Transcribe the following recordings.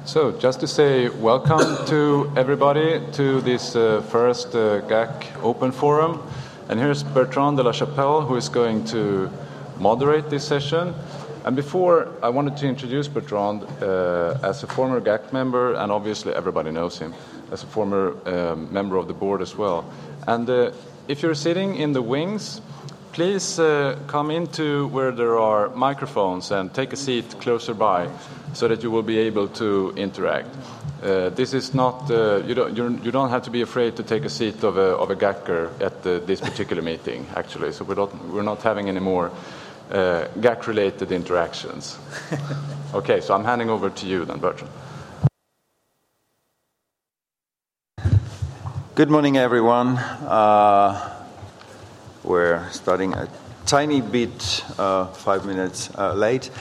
So, just to say welcome to everybody to this first GAC Open Forum. And here's Bertrand de la Chapelle, who is going to moderate this session. And before, I wanted to introduce Bertrand as a former GAC member, and obviously everybody knows him, as a former member of the board as well. And if you're sitting in the wings, please come into where there are microphones and take a seat closer by so that you will be able to interact. This is not, you don't have to be afraid to take a seat of a GACer at this particular meeting, actually. So we're not having any more GAC-related interactions. Okay, so I'm handing over to you then, Bertrand. Good morning, everyone. We're starting a tiny bit, 5 minutes late.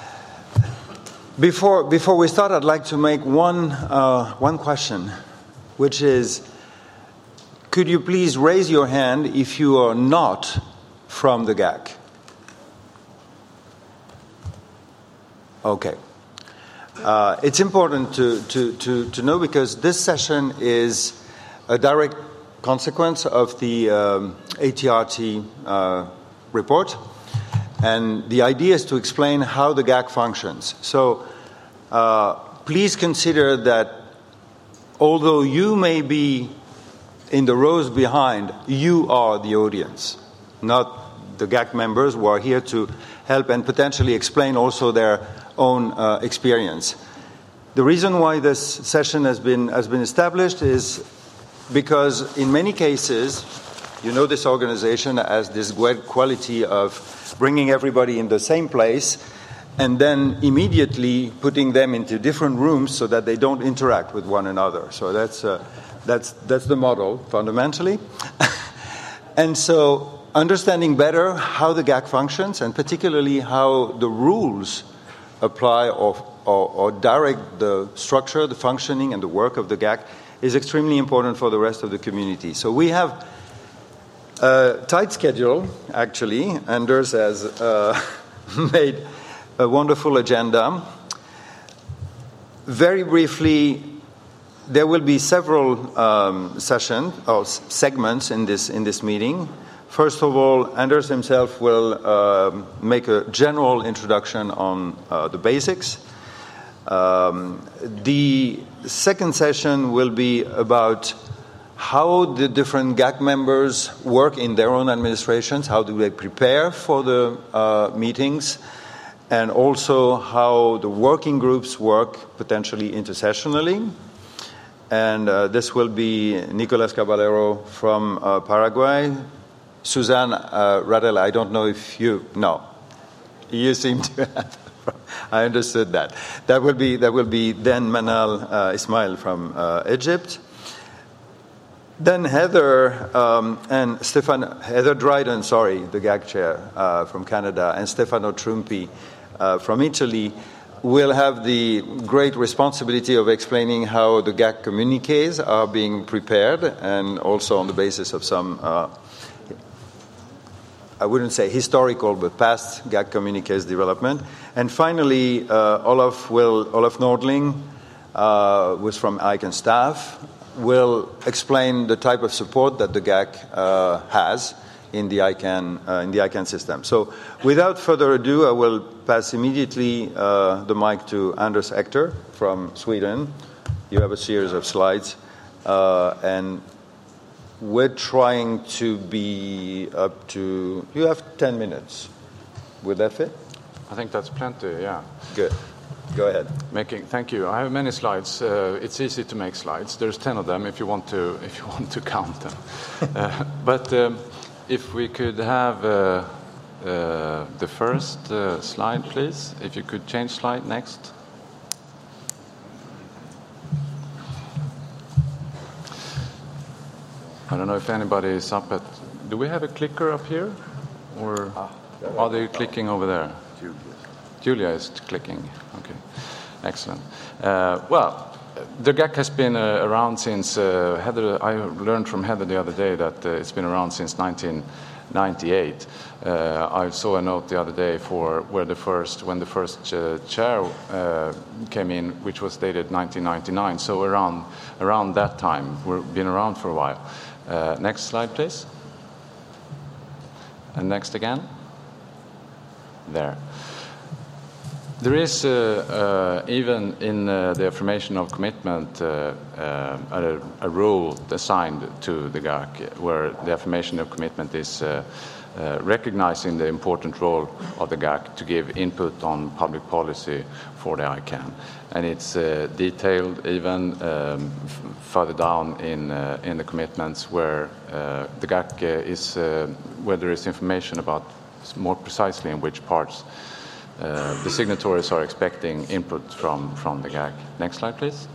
Before we start, I'd like to make one question, which is, could you please raise your hand if you are not from the GAC? Okay. It's important to know because this session is a direct consequence of the ATRT report, and the idea is to explain how the GAC functions. So please consider that although you may be in the rows behind, you are the audience, not the GAC members who are here to help and potentially explain also their own experience. The reason why this session has been established is because in many cases, you know, this organization has this great quality of bringing everybody in the same place and then immediately putting them into different rooms so that they don't interact with one another. So that's the model, fundamentally. And so understanding better how the GAC functions and particularly how the rules apply or direct the structure, the functioning, and the work of the GAC is extremely important for the rest of the community. So we have a tight schedule, actually. Anders has made a wonderful agenda. Very briefly, there will be several sessions or segments in this meeting. First of all, Anders himself will make a general introduction on the basics. The second session will be about how the different GAC members work in their own administrations, how do they prepare for the meetings, and also how the working groups work potentially intersessionally. And this will be Nicolas Caballero from Paraguay. Suzanne Radel, I don't know if you seem to have. I understood that. That will be then Manal Ismail from Egypt. Then Heather Dryden, the GAC chair from Canada, and Stefano Trumpi from Italy will have the great responsibility of explaining how the GAC communiques are being prepared, and also on the basis of some I wouldn't say historical, but past GAC communiques development. And finally, Olaf Nordling, who's from ICANN staff, will explain the type of support that the GAC has in the ICANN system. So without further ado, I will pass immediately the mic to Anders Ekter from Sweden. You have a series of slides, and we're trying to be up to... You have 10 minutes. Would that fit? I think that's plenty, yeah. Good. Go ahead. Thank you. I have many slides. It's easy to make slides. There's 10 of them if you want to count them. But if we could have the first slide, please. If you could change slide next. I don't know if anybody is up at... Do we have a clicker up here? Or are they clicking over there? Julia is clicking. Okay, excellent. Well, the GAC has been around since... Heather. I learned from Heather the other day that it's been around since 19 1998. I saw a note the other day for when the first chair came in, which was dated 1999. So around that time, we've been around for a while. Next slide, please. And next again. There. There is, even in the affirmation of commitment, a role assigned to the GAC, where the affirmation of commitment is recognizing the important role of the GAC to give input on public policy for the ICANN. And it's detailed even further down in the commitments where the GAC is, where there is information about more precisely in which parts the signatories are expecting input from the GAC. Next slide, please.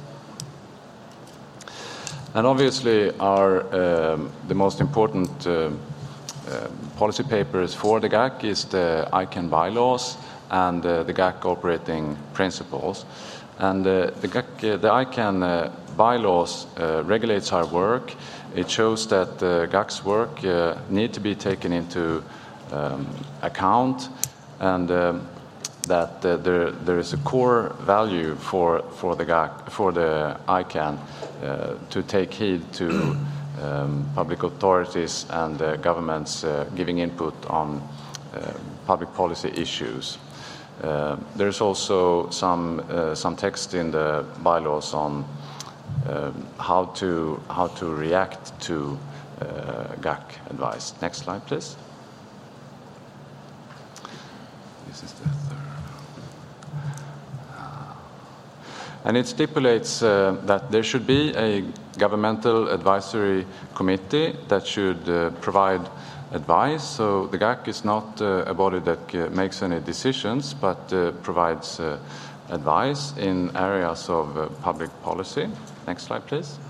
And obviously, the most important policy papers for the GAC is the ICANN bylaws and the GAC operating principles. And the ICANN bylaws regulates our work. It shows that the GAC's work need to be taken into account, and that there is a core value for the GAC, for the ICANN, to take heed to public authorities and governments giving input on public policy issues. There's also some text in the bylaws on how to react to GAC advice. Next slide, please. This is the third. And it stipulates that there should be a governmental advisory committee that should provide advice. So the GAC is not a body that makes any decisions, but provides advice in areas of public policy. Next slide, please.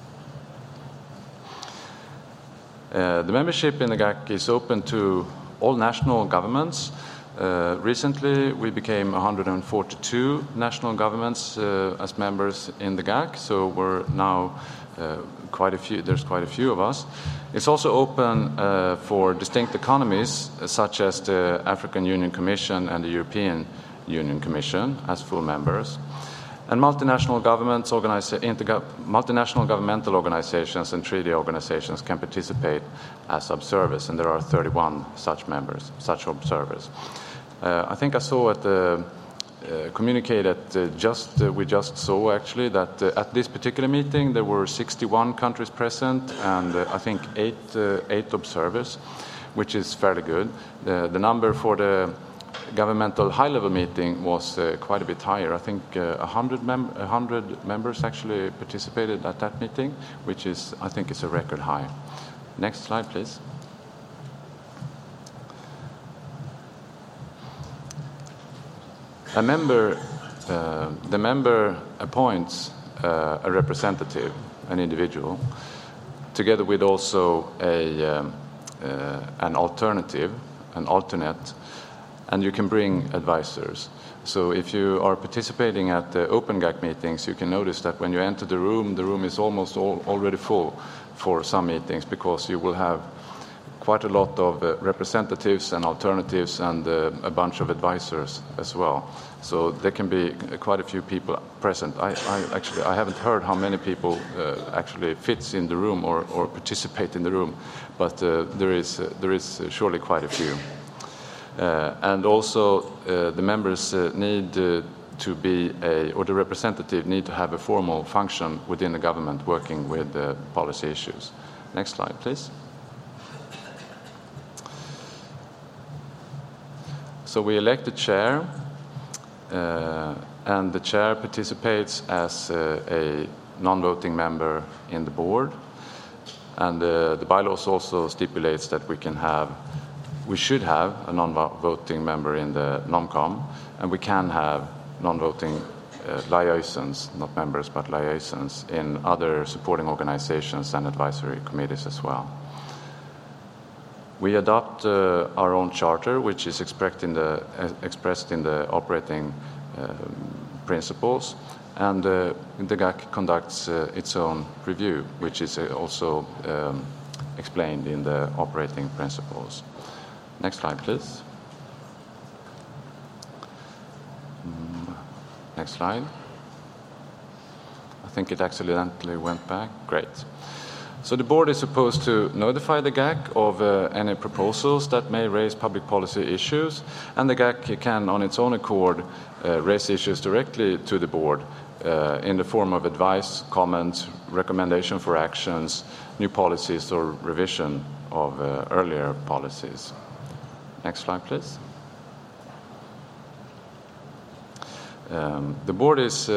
The membership in the GAC is open to all national governments. Recently, we became 142 national governments as members in the GAC, so we're now quite a few. There's quite a few of us. It's also open for distinct economies, such as the African Union Commission and the European Union Commission, as full members. And multinational governmental organizations and treaty organizations can participate as observers, and there are 31 such observers. I think I saw at the communique that we just saw actually that at this particular meeting there were 61 countries present, and I think eight observers, which is fairly good. The number for the governmental high-level meeting was quite a bit higher. I think 100 members actually participated at that meeting, which I think is a record high. Next slide, please. The member appoints a representative, an individual, together with also an alternate, and you can bring advisors. So if you are participating at the Open GAC meetings, you can notice that when you enter the room is almost already full for some meetings, because you will have quite a lot of representatives and alternatives and a bunch of advisors as well. So there can be quite a few people present. I haven't heard how many people actually fits in the room or participate in the room, but there is surely quite a few. And also the members need to be or the representative need to have a formal function within the government working with policy issues. Next slide, please. So we elect a chair, and the chair participates as a non-voting member in the board. And the bylaws also stipulates that we should have a non-voting member in the NomCom, and we can have non-voting liaisons, not members, but liaisons in other supporting organizations and advisory committees as well. We adopt our own charter, which is expressed in the operating principles, and the GAC conducts its own review, which is also explained in the operating principles. Next slide, please. Next slide. I think it accidentally went back. Great. So the board is supposed to notify the GAC of any proposals that may raise public policy issues, and the GAC can, on its own accord, raise issues directly to the board in the form of advice, comments, recommendation for actions, new policies, or revision of earlier policies. Next slide, please. The board is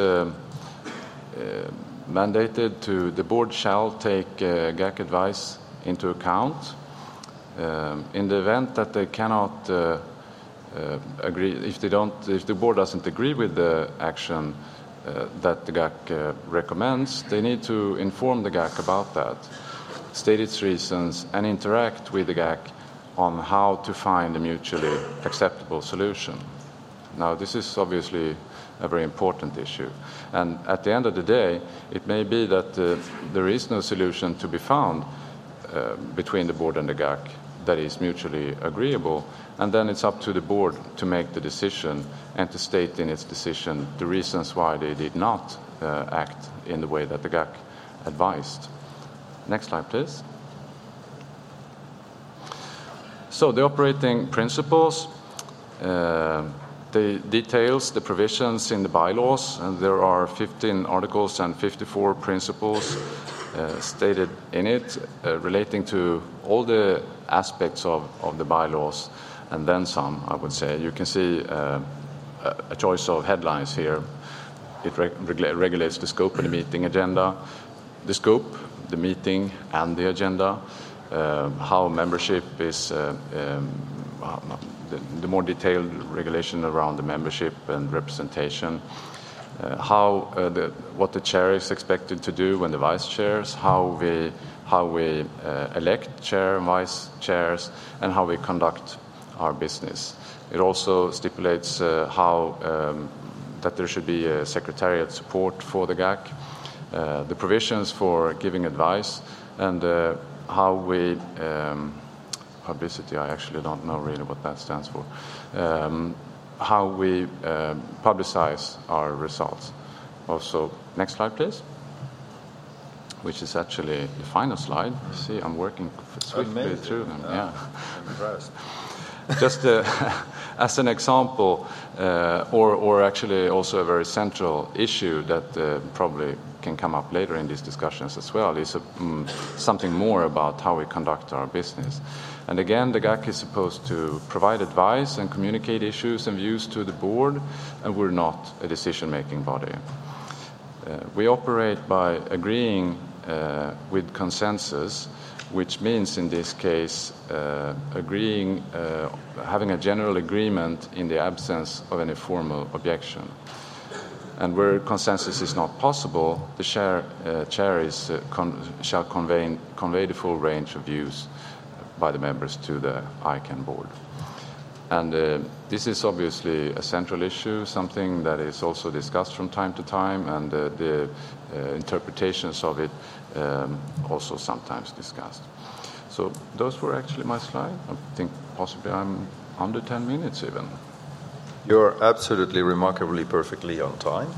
mandated to, the board shall take GAC advice into account. In the event that they cannot agree, if the board doesn't agree with the action that the GAC recommends, they need to inform the GAC about that, state its reasons, and interact with the GAC on how to find a mutually acceptable solution. Now, this is obviously a very important issue. And at the end of the day, it may be that there is no solution to be found between the board and the GAC that is mutually agreeable, and then it's up to the board to make the decision and to state in its decision the reasons why they did not act in the way that the GAC advised. Next slide, please. So the operating principles, the details, the provisions in the bylaws, and there are 15 articles and 54 principles stated in it relating to all the aspects of the bylaws, and then some, I would say. You can see a choice of headlines here. It regulates the scope of the meeting agenda, the scope, the meeting, and the agenda, how membership is the more detailed regulation around the membership and representation, what the chair is expected to do when the vice chairs, how we elect chair and vice chairs, and how we conduct our business. It also stipulates that there should be a secretariat support for the GAC, the provisions for giving advice, and how we publicity, I actually don't know really what that stands for, how we publicize our results. Also, next slide, please, which is actually the final slide. You see, I'm working swiftly through them. Yeah. I'm impressed. Just as an example, or actually also a very central issue that probably can come up later in these discussions as well, is something more about how we conduct our business. And again, the GAC is supposed to provide advice and communicate issues and views to the board, and we're not a decision-making body. We operate by agreeing with consensus, which means in this case having a general agreement in the absence of any formal objection. And where consensus is not possible, the chair shall convey the full range of views by the members to the ICANN board. And this is obviously a central issue, something that is also discussed from time to time, and the interpretations of it also sometimes discussed. So those were actually my slides. I think possibly I'm under 10 minutes even. You're absolutely remarkably perfectly on time.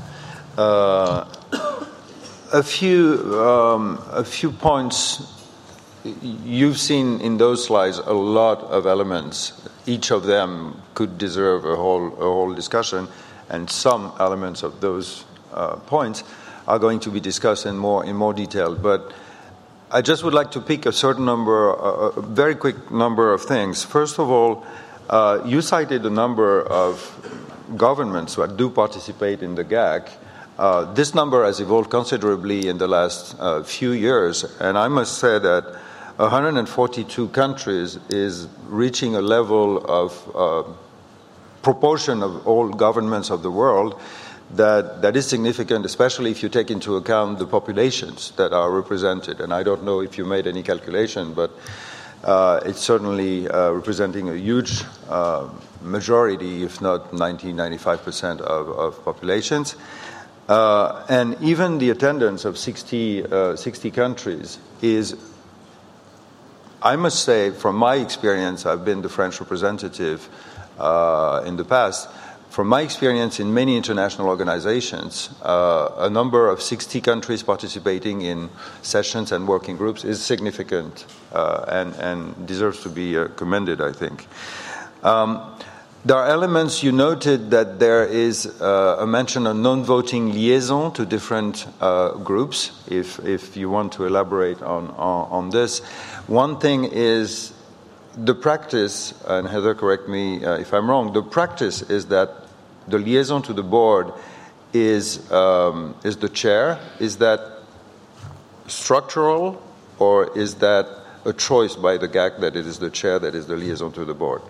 A few points. You've seen in those slides a lot of elements. Each of them could deserve a whole discussion, and some elements of those points are going to be discussed in more detail. But I just would like to pick a certain number, a very quick number of things. First of all, you cited a number of governments that do participate in the GAC. This number has evolved considerably in the last few years, and I must say that 142 countries is reaching a level of proportion of all governments of the world that is significant, especially if you take into account the populations that are represented. And I don't know if you made any calculation, but it's certainly representing a huge majority, if not 95% of populations. And even the attendance of 60 countries is I must say, from my experience, I've been the French representative in the past. From my experience in many international organizations, a number of 60 countries participating in sessions and working groups is significant and deserves to be commended, I think. There are elements, you noted that there is a mention of non-voting liaison to different groups, if you want to elaborate on this. One thing is the practice, and Heather, correct me if I'm wrong, the practice is that the liaison to the board is the chair. Is that structural, or is that a choice by the GAC that it is the chair that is the liaison to the board?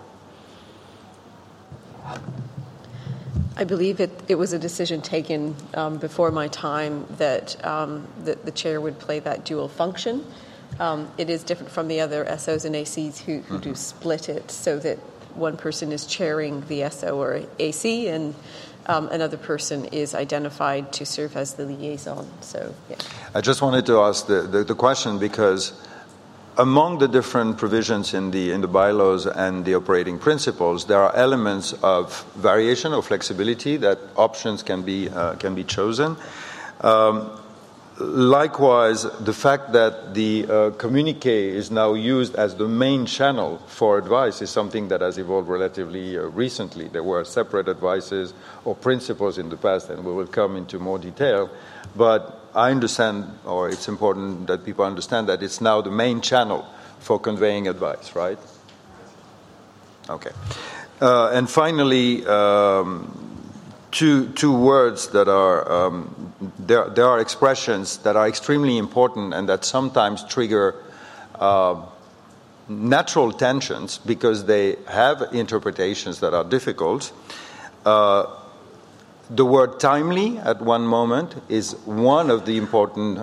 I believe it was a decision taken before my time that the chair would play that dual function. It is different from the other SOs and ACs who do split it so that one person is chairing the SO or AC and another person is identified to serve as the liaison. So, yeah. I just wanted to ask the question because among the different provisions in the bylaws and the operating principles, there are elements of variation or flexibility that options can be chosen. Likewise, the fact that the communiqué is now used as the main channel for advice is something that has evolved relatively recently. There were separate advices or principles in the past, and we will come into more detail. But I understand, or it's important that people understand that it's now the main channel for conveying advice, right? Okay. And finally, two words that are, there are expressions that are extremely important and that sometimes trigger natural tensions because they have interpretations that are difficult. The word timely at one moment is one of the important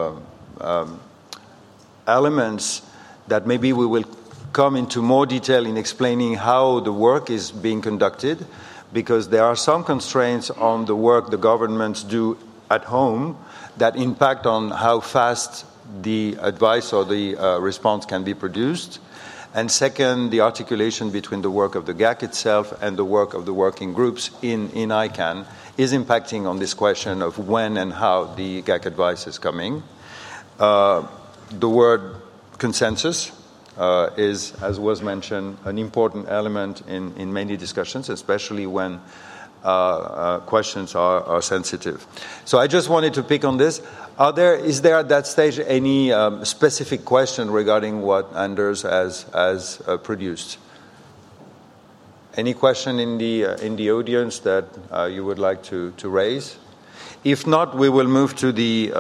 elements that maybe we will come into more detail in explaining how the work is being conducted, because there are some constraints on the work the governments do at home that impact on how fast the advice or the response can be produced. And second, the articulation between the work of the GAC itself and the work of the working groups in ICANN is impacting on this question of when and how the GAC advice is coming. The word consensus is, as was mentioned, an important element in many discussions, especially when questions are sensitive. So I just wanted to pick on this. Is there at that stage any specific question regarding what Anders has produced? Any question in the audience that you would like to raise? If not, we will move to the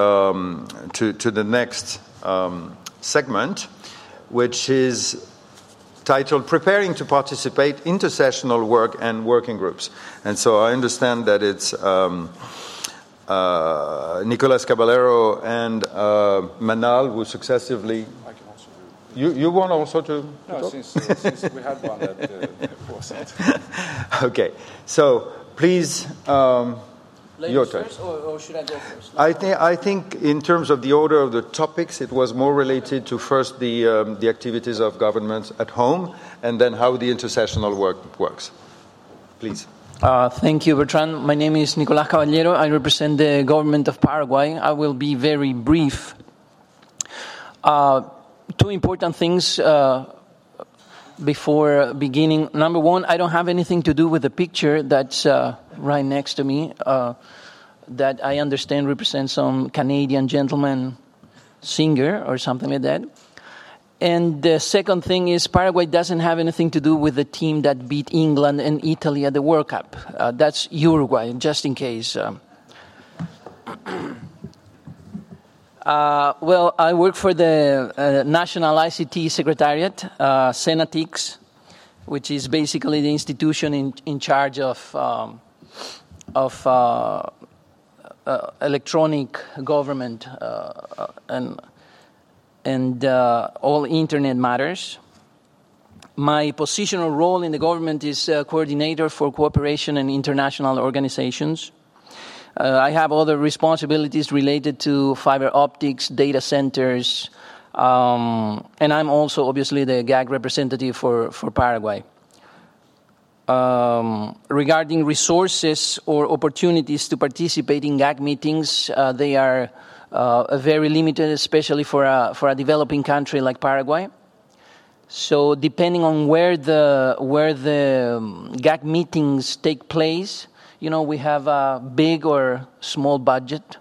next segment, which is titled "Preparing to Participate Intersessional Work and Working Groups." And so I understand that it's Nicolas Caballero and Manal who successively. I can also do. You want also to? No, since we had one that wasn't. Okay, so please. Your turn. First, or should I go first? I think in terms of the order of the topics, it was more related to first the activities of governments at home, and then how the intersessional work works. Please. Thank you, Bertrand. My name is Nicolás Caballero. I represent the government of Paraguay. I will be very brief. Two important things before beginning. Number one, I don't have anything to do with the picture that's right next to me, that I understand represents some Canadian gentleman singer or something like that. And the second thing is Paraguay doesn't have anything to do with the team that beat England and Italy at the World Cup. That's Uruguay, just in case. Well, I work for the National ICT Secretariat, Senatix, which is basically the institution in charge of electronic government and all internet matters. My positional role in the government is coordinator for cooperation and international organizations. I have other responsibilities related to fiber optics, data centers, And I'm also obviously the GAC representative for Paraguay. Regarding resources or opportunities to participate in GAC meetings, they are very limited, especially for a developing country like Paraguay. So depending on where the GAC meetings take place, we have a big or small budget.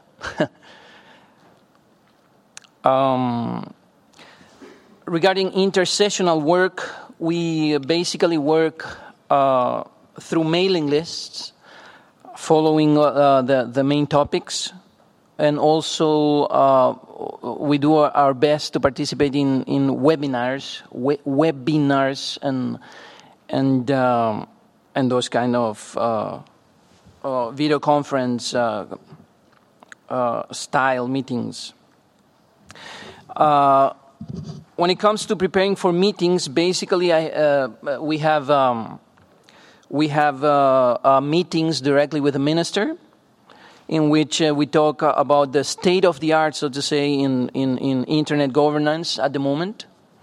Regarding intersessional work, we basically work through mailing lists, following the main topics, and also we do our best to participate in webinars, and those kind of video conference style meetings. When it comes to preparing for meetings, basically we have meetings directly with the minister, in which we talk about the state of the art, so to say, in internet governance at the moment.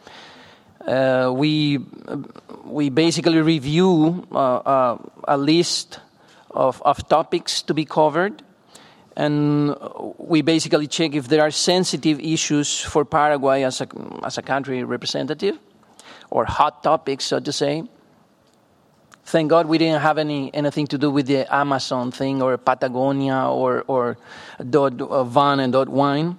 We basically review a list of topics to be covered, and we basically check if there are sensitive issues for Paraguay as a country representative, or hot topics, so to say. Thank God we didn't have anything to do with the Amazon thing, or Patagonia, or .van and .wine.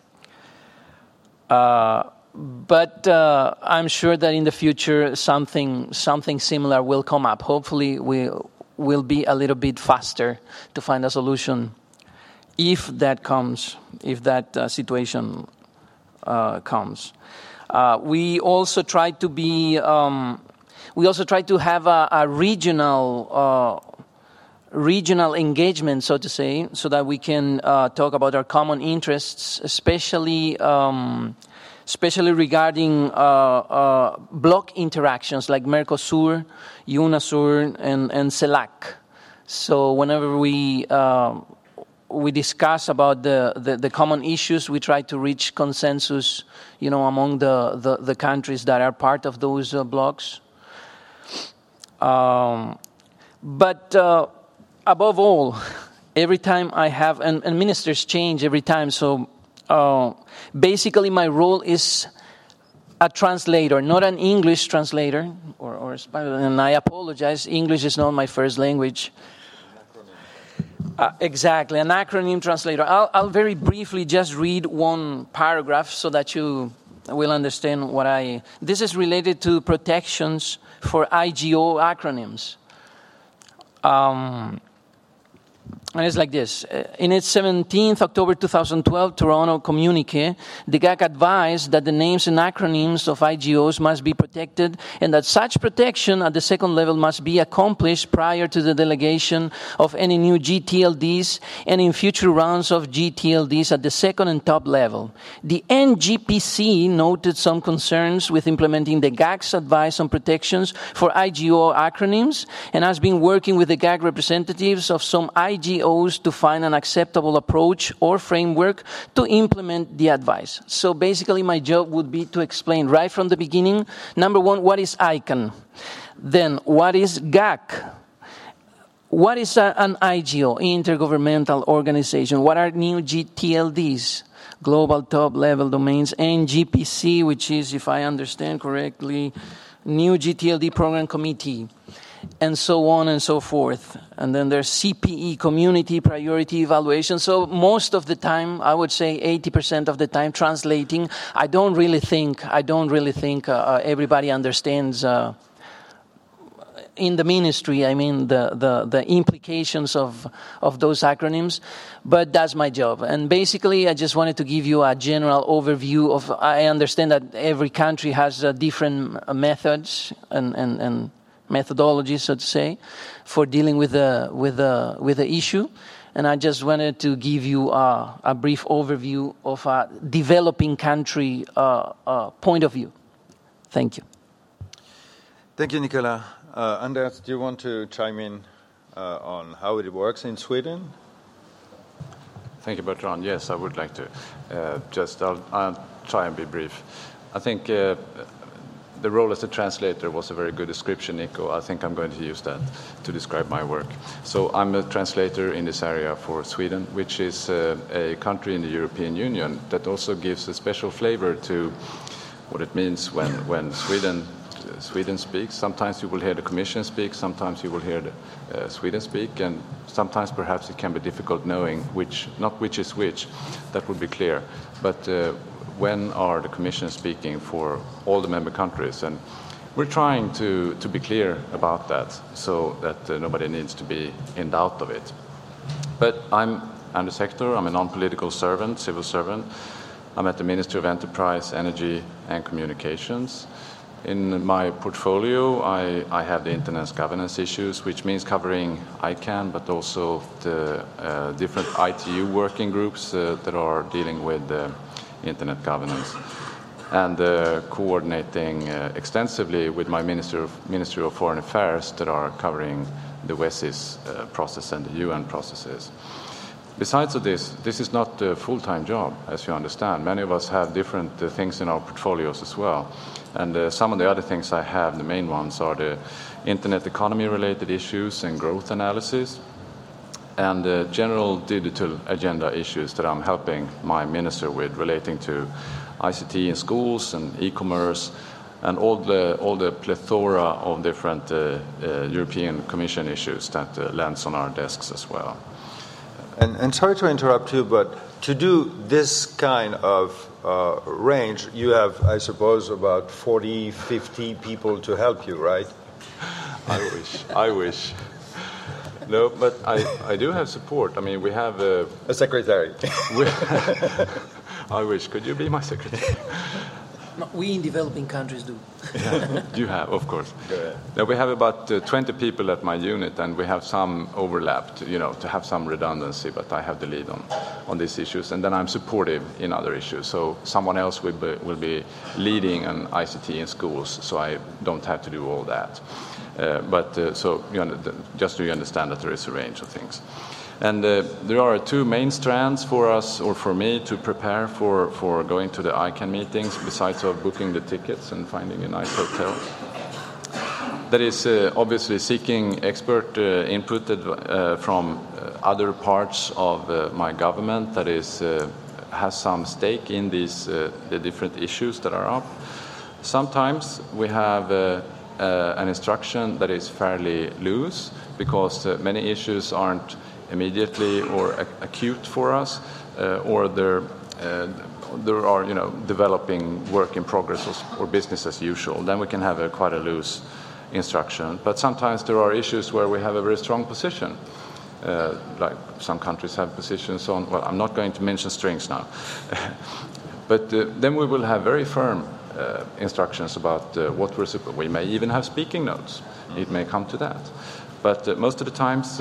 But I'm sure that in the future something similar will come up. Hopefully we'll be a little bit faster to find a solution if that situation comes. We also try to be. We also try to have a regional engagement, so to say, so that we can talk about our common interests, especially regarding bloc interactions like Mercosur, UNASUR, and CELAC. So whenever we discuss about the common issues, we try to reach consensus, among the countries that are part of those blocs. But above all, every time I have, and ministers change every time, so basically my role is a translator, not an English translator, or and I apologize, English is not my first language. Exactly, an acronym translator. I'll very briefly just read one paragraph so that you will understand what this is related to protections for IGO acronyms. And it's like this. In its 17th October 2012 Toronto communique, the GAC advised that the names and acronyms of IGOs must be protected, and that such protection at the second level must be accomplished prior to the delegation of any new GTLDs and in future rounds of GTLDs at the second and top level. The NGPC noted some concerns with implementing the GAC's advice on protections for IGO acronyms, and has been working with the GAC representatives of some IGOs to find an acceptable approach or framework to implement the advice. So basically my job would be to explain right from the beginning, number one, what is ICANN? Then what is GAC? What is an IGO, intergovernmental organization? What are new GTLDs? Global top-level domains, and GPC, which is, if I understand correctly, new GTLD program committee, and so on and so forth. And then there's CPE, community priority evaluation. So most of the time, I would say 80% of the time translating, I don't really think everybody understands in the ministry, I mean, the implications of those acronyms, but that's my job. And basically, I just wanted to give you a general overview of, I understand that every country has different methods and methodologies, so to say, for dealing with the issue. And I just wanted to give you a brief overview of a developing country point of view. Thank you. Thank you, Nicola. Anders, do you want to chime in on how it works in Sweden? Thank you, Bertrand. Yes, I would like to. I'll try and be brief. I think the role as a translator was a very good description, Nico. I think I'm going to use that to describe my work. So I'm a translator in this area for Sweden, which is a country in the European Union that also gives a special flavor to what it means when Sweden speaks. Sometimes you will hear the Commission speak, sometimes you will hear Sweden speak, and sometimes perhaps it can be difficult knowing not which is which. That would be clear. But when are the Commission speaking for all the member countries? And we're trying to be clear about that so that nobody needs to be in doubt of it. But I'm Anders Hector. I'm a non-political servant, civil servant. I'm at the Ministry of Enterprise, Energy and Communications. In my portfolio, I have the Internet's governance issues, which means covering ICANN, but also the different ITU working groups that are dealing with Internet governance, and coordinating extensively with my Ministry of Foreign Affairs that are covering the WESIS process and the UN processes. Besides of this is not a full-time job, as you understand. Many of us have different things in our portfolios as well. And some of the other things I have, the main ones, are the Internet economy-related issues and growth analysis, and general digital agenda issues that I'm helping my minister with relating to ICT in schools and e-commerce and all the plethora of different European Commission issues that lands on our desks as well. And sorry to interrupt you, but to do this kind of range, you have, I suppose, about 40, 50 people to help you, right? I wish. No, but I do have support. I mean, we have a secretary. I wish. Could you be my secretary? No, we in developing countries do. Yeah, you have, of course. Go ahead. Now, we have about 20 people at my unit, and we have some overlapped, to have some redundancy, but I have the lead on these issues. And then I'm supportive in other issues. So someone else will be leading an ICT in schools, so I don't have to do all that. Just so you understand that there is a range of things. And there are two main strands for us, or for me, to prepare for going to the ICANN meetings, besides of booking the tickets and finding a nice hotel. That is obviously seeking expert input from other parts of my government that has some stake in these the different issues that are up. Sometimes we have an instruction that is fairly loose because many issues aren't immediately or acute for us, or there are developing work in progress or business as usual. Then we can have quite a loose instruction. But sometimes there are issues where we have a very strong position. Like some countries have positions on. Well, I'm not going to mention strings now, but then we will have very firm instructions about what we're supposed. We may even have speaking notes. It may come to that. But most of the times,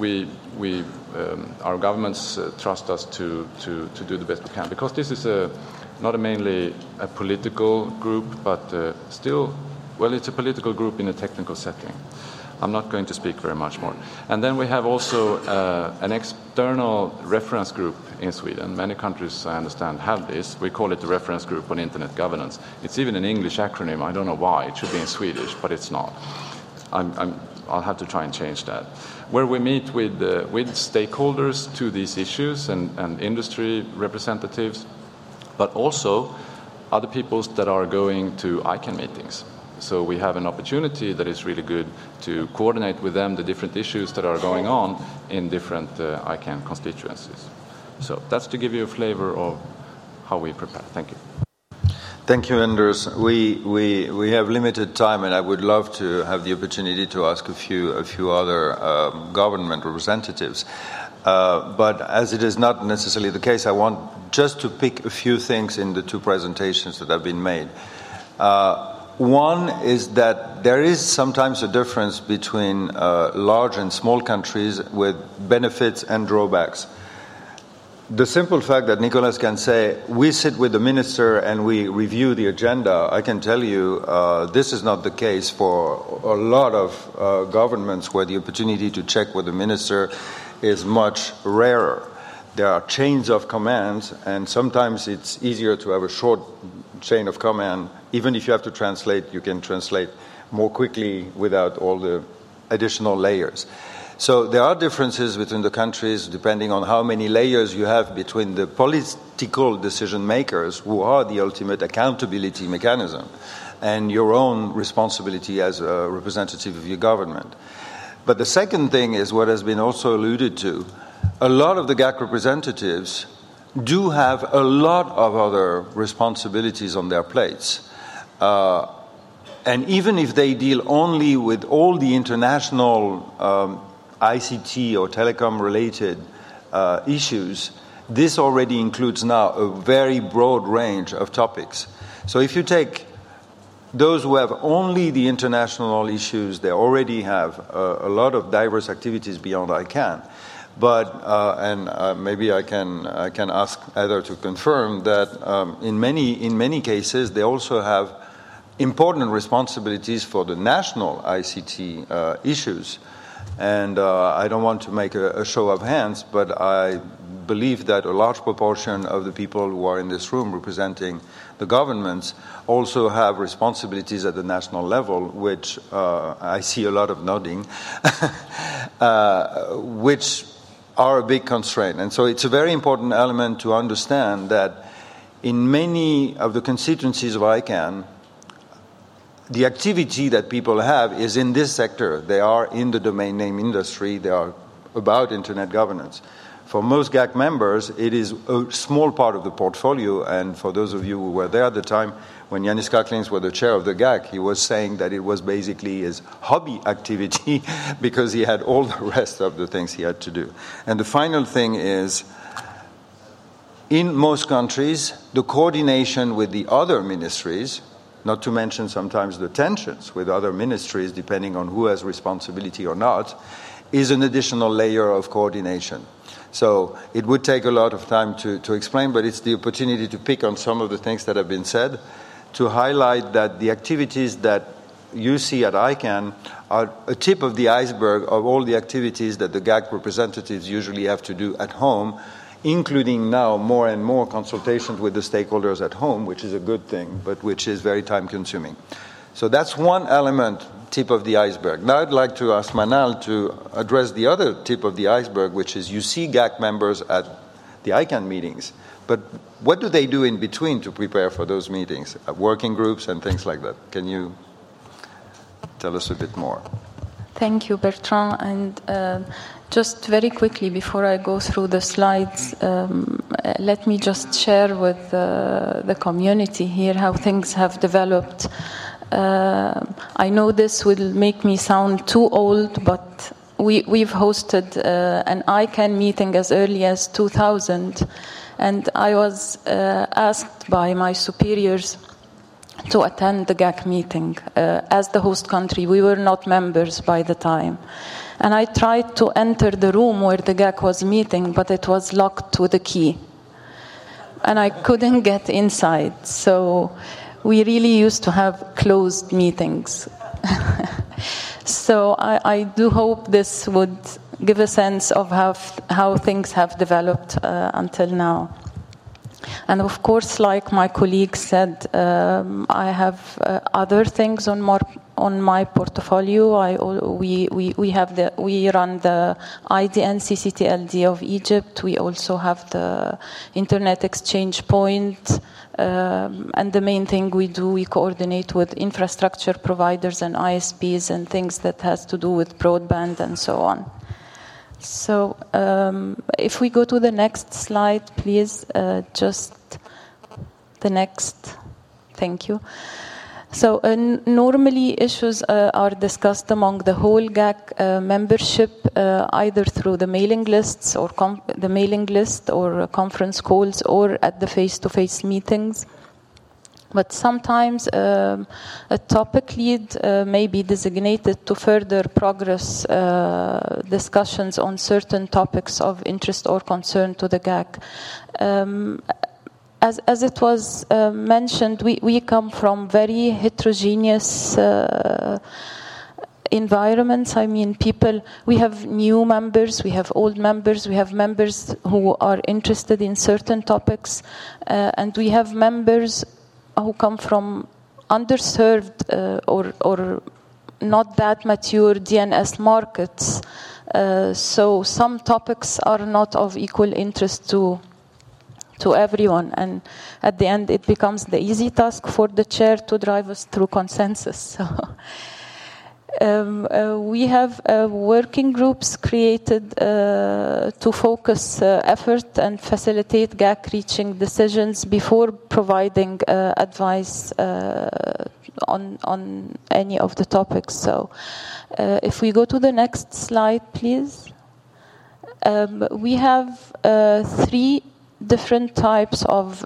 our governments trust us to do the best we can, because this is not mainly a political group, but still, it's a political group in a technical setting. I'm not going to speak very much more. And then we have also an external reference group in Sweden. Many countries, I understand, have this. We call it the Reference Group on Internet Governance. It's even an English acronym. I don't know why. It should be in Swedish, but it's not. I'll have to try and change that. Where we meet with stakeholders to these issues and industry representatives, but also other peoples that are going to ICANN meetings. So we have an opportunity that is really good to coordinate with them the different issues that are going on in different ICANN constituencies. So that's to give you a flavor of how we prepare. Thank you. Thank you, Anders. We have limited time, and I would love to have the opportunity to ask a few other government representatives. But as it is not necessarily the case, I want just to pick a few things in the two presentations that have been made. One is that there is sometimes a difference between large and small countries with benefits and drawbacks. The simple fact that Nicolas can say, we sit with the minister and we review the agenda, I can tell you this is not the case for a lot of governments where the opportunity to check with the minister is much rarer. there are chains of commands, and sometimes it's easier to have a short chain of command. Even if you have to translate, you can translate more quickly without all the additional layers. So there are differences between the countries depending on how many layers you have between the political decision makers, who are the ultimate accountability mechanism, and your own responsibility as a representative of your government. But the second thing is what has been also alluded to. A lot of the GAC representatives do have a lot of other responsibilities on their plates. And even if they deal only with all the international ICT or telecom-related issues, this already includes now a very broad range of topics. So if you take those who have only the international issues, they already have a lot of diverse activities beyond ICANN. But maybe I can ask Heather to confirm that in many cases they also have important responsibilities for the national ICT issues. And I don't want to make a show of hands, but I believe that a large proportion of the people who are in this room representing the governments also have responsibilities at the national level, which I see a lot of nodding, which are a big constraint. And so it's a very important element to understand that in many of the constituencies of ICANN, the activity that people have is in this sector. They are in the domain name industry. They are about internet governance. For most GAC members, it is a small part of the portfolio. And for those of you who were there at the time when Yanis Kaklins was the chair of the GAC, he was saying that it was basically his hobby activity because he had all the rest of the things he had to do. And the final thing is, in most countries, the coordination with the other ministries, not to mention sometimes the tensions with other ministries, depending on who has responsibility or not, is an additional layer of coordination. So it would take a lot of time to explain, but it's the opportunity to pick on some of the things that have been said, to highlight that the activities that you see at ICANN are a tip of the iceberg of all the activities that the GAC representatives usually have to do at home, including now more and more consultations with the stakeholders at home, which is a good thing, but which is very time-consuming. So that's one element, tip of the iceberg. Now I'd like to ask Manal to address the other tip of the iceberg, which is you see GAC members at the ICANN meetings, but what do they do in between to prepare for those meetings, working groups and things like that? Can you tell us a bit more? Thank you, Bertrand. And just very quickly, before I go through the slides, let me just share with the community here how things have developed. I know this will make me sound too old, but we've hosted an ICANN meeting as early as 2000, and I was asked by my superiors to attend the GAC meeting as the host country. We were not members by the time. And I tried to enter the room where the GAC was meeting, but it was locked with a key. And I couldn't get inside. So we really used to have closed meetings. So I do hope this would give a sense of how things have developed until now. And of course, like my colleague said, I have other things on my portfolio. We run the IDN CCTLD of Egypt. We also have the Internet Exchange Point. And the main thing we do, we coordinate with infrastructure providers and ISPs and things that has to do with broadband and so on. So if we go to the next slide, please, just the next. Thank you. So normally issues are discussed among the whole GAC membership, either through the mailing lists or the mailing list or conference calls or at the face-to-face meetings. But sometimes a topic lead may be designated to further progress discussions on certain topics of interest or concern to the GAC. As it was mentioned, we come from very heterogeneous environments. I mean, people, we have new members, we have old members, we have members who are interested in certain topics, and we have members who come from underserved or not that mature DNS markets. So some topics are not of equal interest to everyone, and at the end it becomes the easy task for the chair to drive us through consensus. So we have working groups created to focus effort and facilitate GAC reaching decisions before providing advice on any of the topics. So if we go to the next slide, please. We have 3 different types of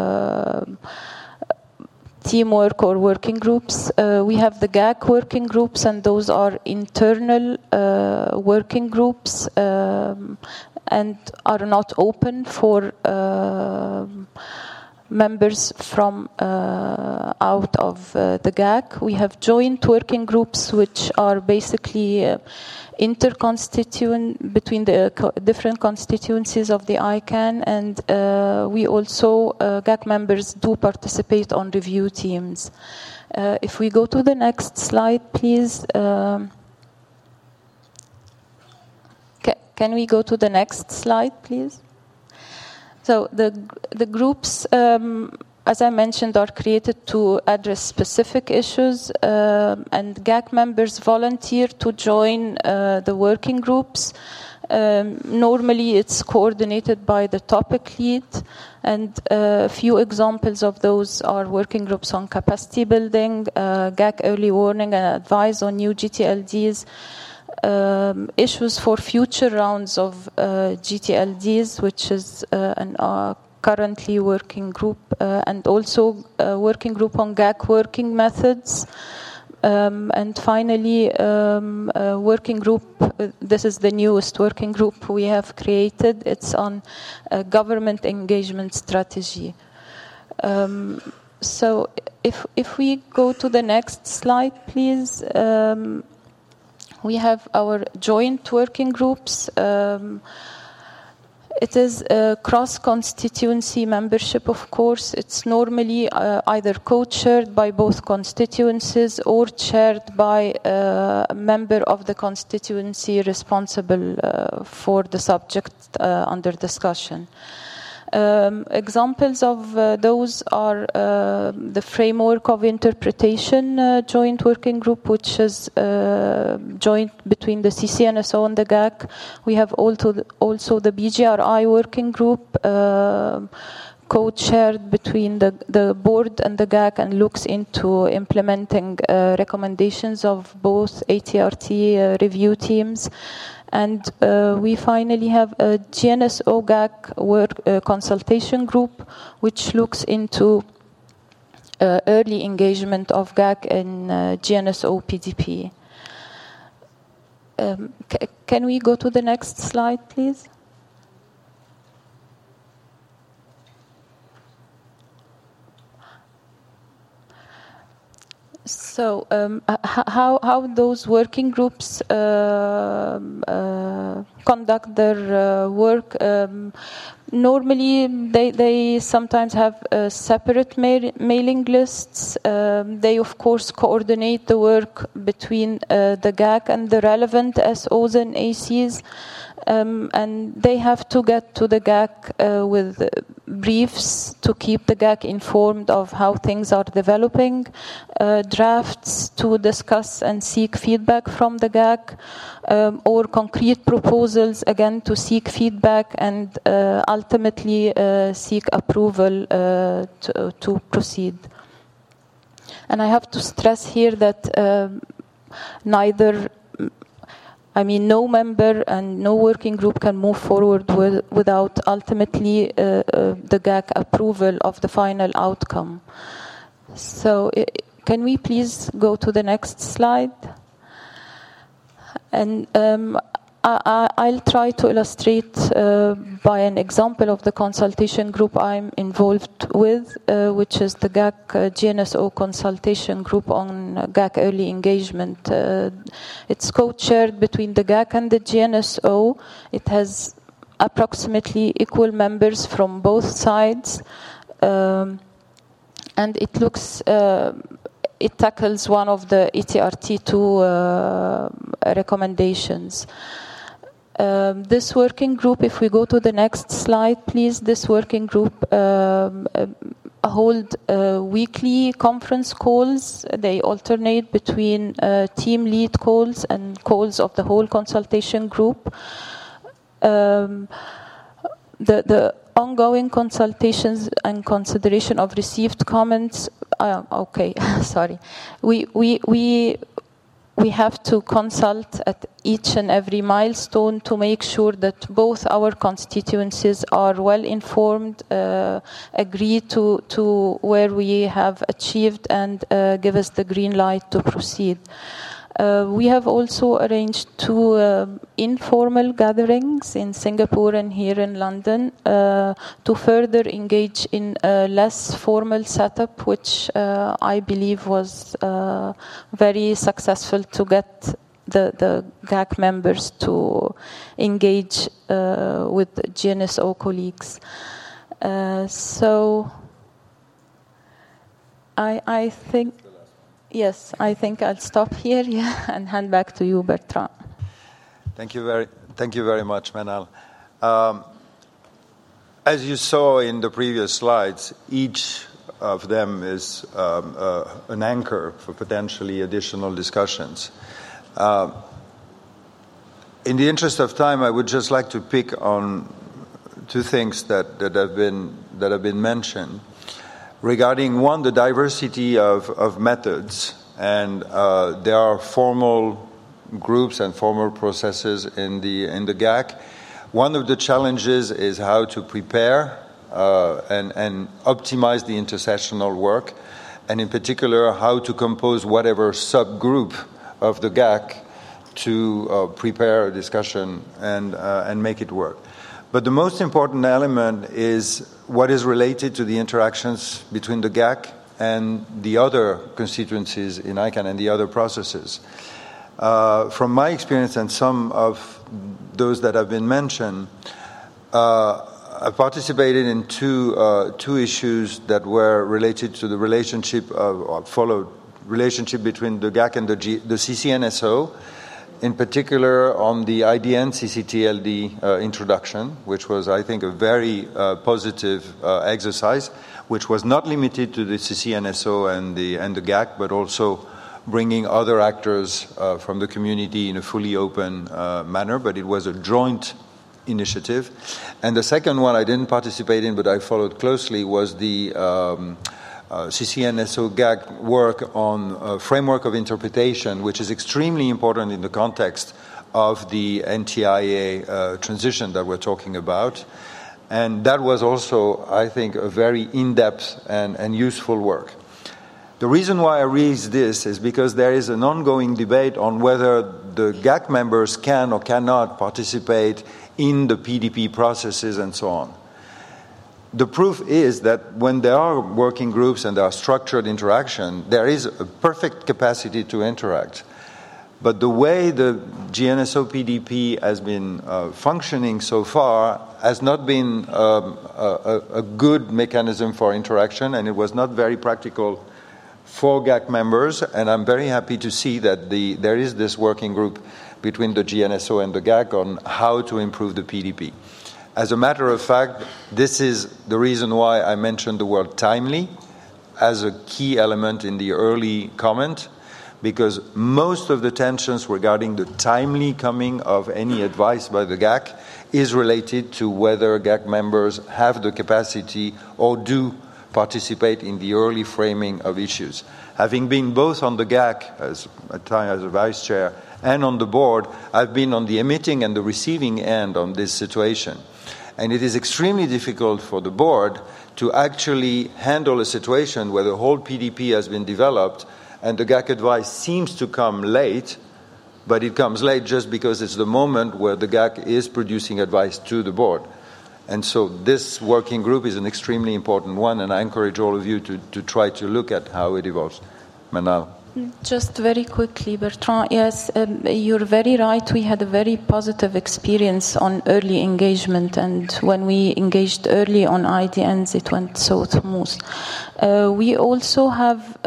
teamwork or working groups. We have the GAC working groups, and those are internal working groups and are not open for members from out of the GAC. We have joint working groups, which are basically interconstituent between the different constituencies of the ICANN, and we also, GAC members do participate on review teams. If we go to the next slide, please. Can we go to the next slide, please? So the groups, as I mentioned, are created to address specific issues, and GAC members volunteer to join the working groups. Normally it's coordinated by the topic lead, and a few examples of those are working groups on capacity building, GAC early warning and advice on new GTLDs, issues for future rounds of GTLDs, which is an currently working group, and also a working group on GAC working methods. And finally, a working group, this is the newest working group we have created. It's on government engagement strategy. So if we go to the next slide, please. We have our joint working groups. It is a cross-constituency membership, of course. It's normally either co-chaired by both constituencies or chaired by a member of the constituency responsible for the subject under discussion. Examples of those are the Framework of Interpretation joint working group, which is joint between the CCNSO and the GAC. We have also the BGRI working group, co-chaired between the board and the GAC, and looks into implementing recommendations of both ATRT review teams. And we finally have a GNSO GAC work consultation group, which looks into early engagement of GAC in GNSO PDP. Can we go to the next slide, please? So how those working groups conduct their work? Normally, they sometimes have separate mailing lists. They, of course, coordinate the work between the GAC and the relevant SOs and ACs. And they have to get to the GAC with briefs to keep the GAC informed of how things are developing, drafts to discuss and seek feedback from the GAC, or concrete proposals, again, to seek feedback and ultimately seek approval to proceed. And I have to stress here that no member and no working group can move forward without ultimately the GAC approval of the final outcome. So can we please go to the next slide? And I'll try to illustrate by an example of the consultation group I'm involved with, which is the GAC GNSO consultation group on GAC early engagement. It's co-chaired between the GAC and the GNSO. It has approximately equal members from both sides, and it looks. It tackles one of the ETRT2 recommendations. This working group, if we go to the next slide, please, this working group hold weekly conference calls. They alternate between team lead calls and calls of the whole consultation group. The ongoing consultations and consideration of received comments. Sorry. We have to consult at each and every milestone to make sure that both our constituencies are well informed, agree to where we have achieved, and give us the green light to proceed. We have also arranged 2 informal gatherings in Singapore and here in London to further engage in a less formal setup, which I believe was very successful to get the GAC members to engage with GNSO colleagues. So I think... Yes, I think I'll stop here and hand back to you, Bertrand. Thank you very much, Manal. As you saw in the previous slides, each of them is an anchor for potentially additional discussions. In the interest of time, I would just like to pick on 2 things that have been mentioned. Regarding one, the diversity of methods, and there are formal groups and formal processes in the GAC. One of the challenges is how to prepare and optimize the intersessional work, and in particular how to compose whatever subgroup of the GAC to prepare a discussion and make it work. But the most important element is what is related to the interactions between the GAC and the other constituencies in ICANN and the other processes. From my experience and some of those that have been mentioned, I participated in two issues that were related to the relationship relationship between the GAC and the CCNSO. In particular, on the IDN CCTLD introduction, which was, I think, a very positive exercise, which was not limited to the CCNSO and the GAC, but also bringing other actors from the community in a fully open manner. But it was a joint initiative. And the second one I didn't participate in, but I followed closely, was the CCNSO GAC work on framework of interpretation, which is extremely important in the context of the NTIA transition that we're talking about. And that was also, I think, a very in-depth and useful work. The reason why I raise this is because there is an ongoing debate on whether the GAC members can or cannot participate in the PDP processes and so on. The proof is that when there are working groups and there are structured interaction, there is a perfect capacity to interact. But the way the GNSO PDP has been functioning so far has not been a good mechanism for interaction, and it was not very practical for GAC members. And I'm very happy to see that there is this working group between the GNSO and the GAC on how to improve the PDP. As a matter of fact, this is the reason why I mentioned the word timely as a key element in the early comment, because most of the tensions regarding the timely coming of any advice by the GAC is related to whether GAC members have the capacity or do participate in the early framing of issues. Having been both on the GAC as a vice chair and on the board, I've been on the emitting and the receiving end on this situation. And it is extremely difficult for the board to actually handle a situation where the whole PDP has been developed and the GAC advice seems to come late, but it comes late just because it's the moment where the GAC is producing advice to the board. And so this working group is an extremely important one, and I encourage all of you to try to look at how it evolves. Manal. Just very quickly, Bertrand, yes, you're very right. We had a very positive experience on early engagement, and when we engaged early on IDNs, it went so smooth. We also have,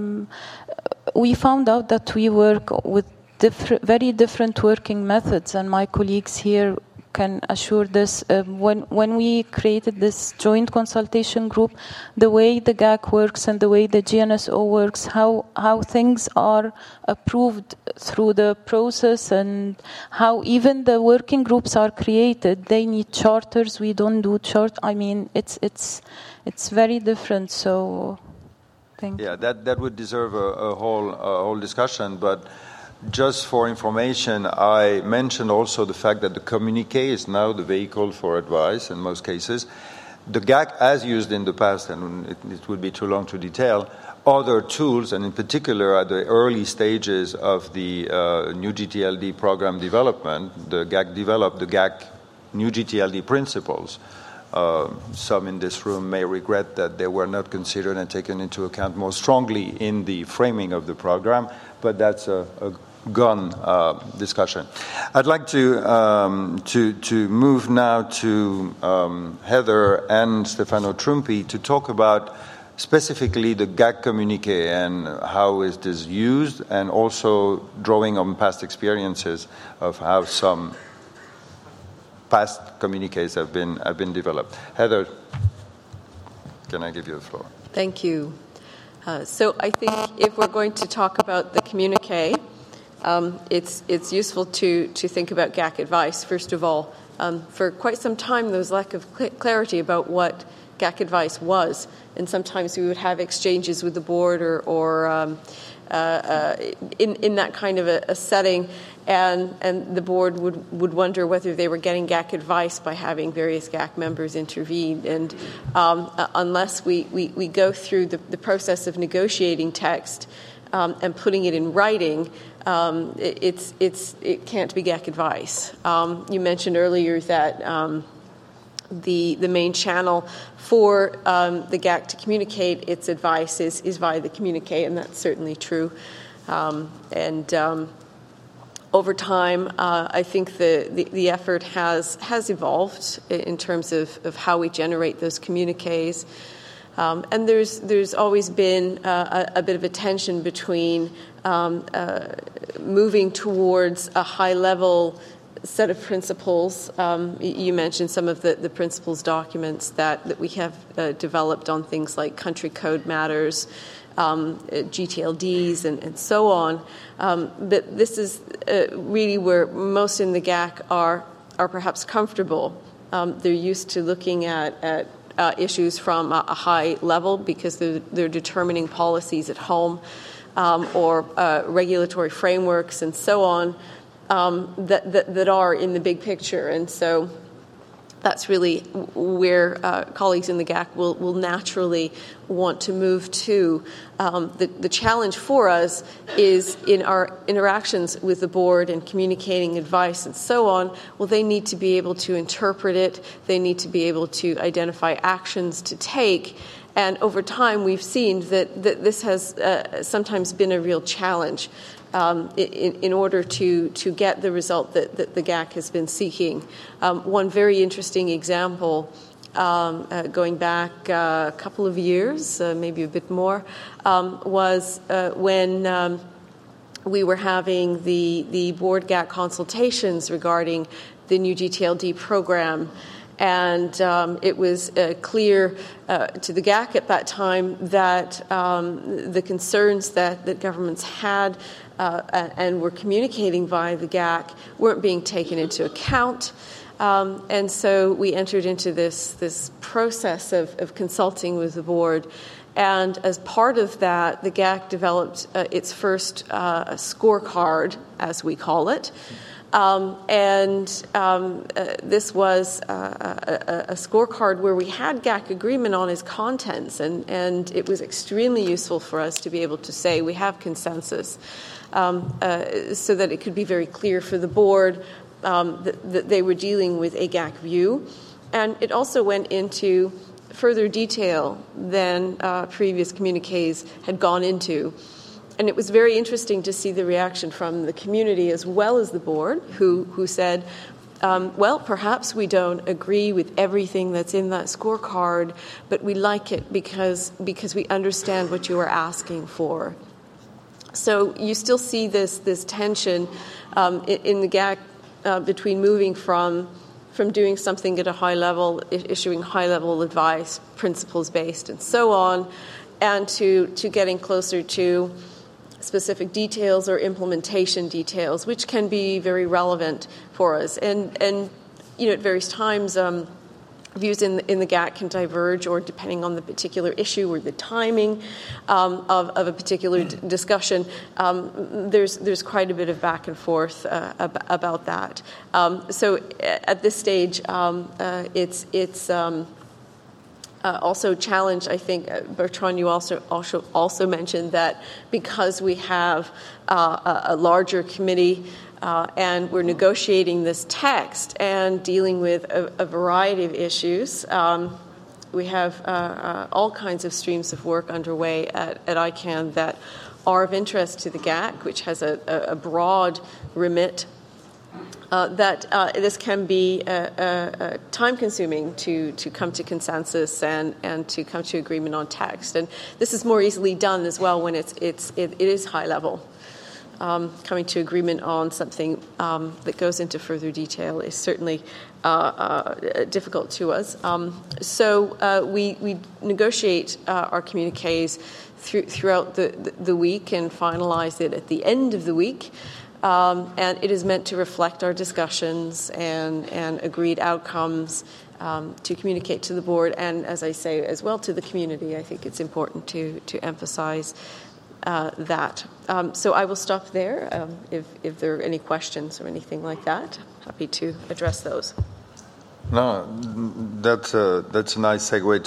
we found out that we work with very different working methods, and my colleagues here can assure this. When we created this joint consultation group, the way the GAC works and the way the GNSO works, how things are approved through the process, and how even the working groups are created, they need charters. We don't do I mean, it's very different. So, thank you. Yeah, that would deserve a whole discussion, but. Just for information, I mentioned also the fact that the communique is now the vehicle for advice in most cases. The GAC, as used in the past, and it would be too long to detail, other tools, and in particular at the early stages of the new GTLD program development, the GAC developed the GAC new GTLD principles. Some in this room may regret that they were not considered and taken into account more strongly in the framing of the program, but that's a gone discussion. I'd like to move now to Heather and Stefano Trumpi to talk about specifically the GAC communique and how is this used, and also drawing on past experiences of how some past communiques have been developed. Heather, can I give you the floor? Thank you. So I think if we're going to talk about the communique, it's useful to think about GAC advice, first of all. For quite some time, there was lack of clarity about what GAC advice was, and sometimes we would have exchanges with the board or in that kind of a setting, and the board would wonder whether they were getting GAC advice by having various GAC members intervene. And unless we go through the process of negotiating text and putting it in writing, it can't be GAC advice. You mentioned earlier that the main channel for the GAC to communicate its advice is via the communique, and that's certainly true. Over time, I think the effort has evolved in terms of how we generate those communiques. And there's always been a bit of a tension between moving towards a high-level set of principles. You mentioned some of the principles documents that we have developed on things like country code matters, GTLDs, and so on. But this is really where most in the GAC are perhaps comfortable. They're used to looking at issues from a high level because they're determining policies at home or regulatory frameworks and so on that are in the big picture. And so that's really where colleagues in the GAC will naturally want to move to. The challenge for us is in our interactions with the board and communicating advice and so on, well, they need to be able to interpret it. They need to be able to identify actions to take. And over time, we've seen that this has sometimes been a real challenge in order to get the result that the GAC has been seeking. One very interesting example, going back a couple of years, maybe a bit more, was when we were having the board GAC consultations regarding the new GTLD program. And it was clear to the GAC at that time that the concerns that governments had and were communicating via the GAC weren't being taken into account. And so we entered into this process of consulting with the board. And as part of that, the GAC developed its first scorecard, as we call it, This was a scorecard where we had GAC agreement on its contents, and it was extremely useful for us to be able to say we have consensus, so that it could be very clear for the board that they were dealing with a GAC view. And it also went into further detail than previous communiques had gone into. And it was very interesting to see the reaction from the community as well as the board, who said, well, perhaps we don't agree with everything that's in that scorecard, but we like it because we understand what you are asking for. So you still see this tension in the GAC between moving from doing something at a high level, issuing high-level advice, principles-based, and so on, and to getting closer to specific details or implementation details, which can be very relevant for us. And at various times, views in the GAC can diverge, or depending on the particular issue or the timing of a particular discussion, there's quite a bit of back and forth about that. So at this stage, it's also challenged. I think, Bertrand, you also mentioned that because we have a larger committee and we're negotiating this text and dealing with a variety of issues, we have all kinds of streams of work underway at ICANN that are of interest to the GAC, which has a broad remit. That this can be time-consuming to come to consensus and to come to agreement on text, and this is more easily done as well when it is high level. Coming to agreement on something that goes into further detail is certainly difficult to us. So we negotiate our communiques throughout the week and finalize it at the end of the week. And it is meant to reflect our discussions and agreed outcomes, to communicate to the board and, as I say, as well to the community. I think it's important to emphasize that. So I will stop there. If there are any questions or anything like that, happy to address those. No, that's a nice segue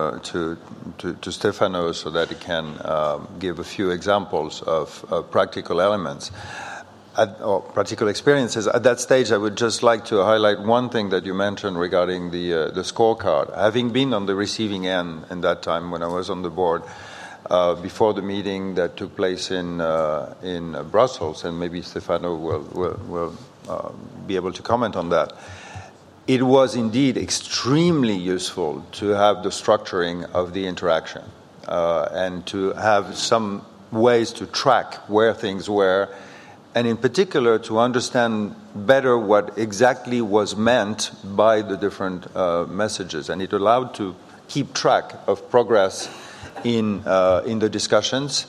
to Stefano, so that he can give a few examples of practical elements. Or practical experiences. At that stage, I would just like to highlight one thing that you mentioned regarding the scorecard. Having been on the receiving end in that time when I was on the board, before the meeting that took place in Brussels, and maybe Stefano will be able to comment on that, it was indeed extremely useful to have the structuring of the interaction and to have some ways to track where things were, and in particular to understand better what exactly was meant by the different messages. And it allowed to keep track of progress in the discussions.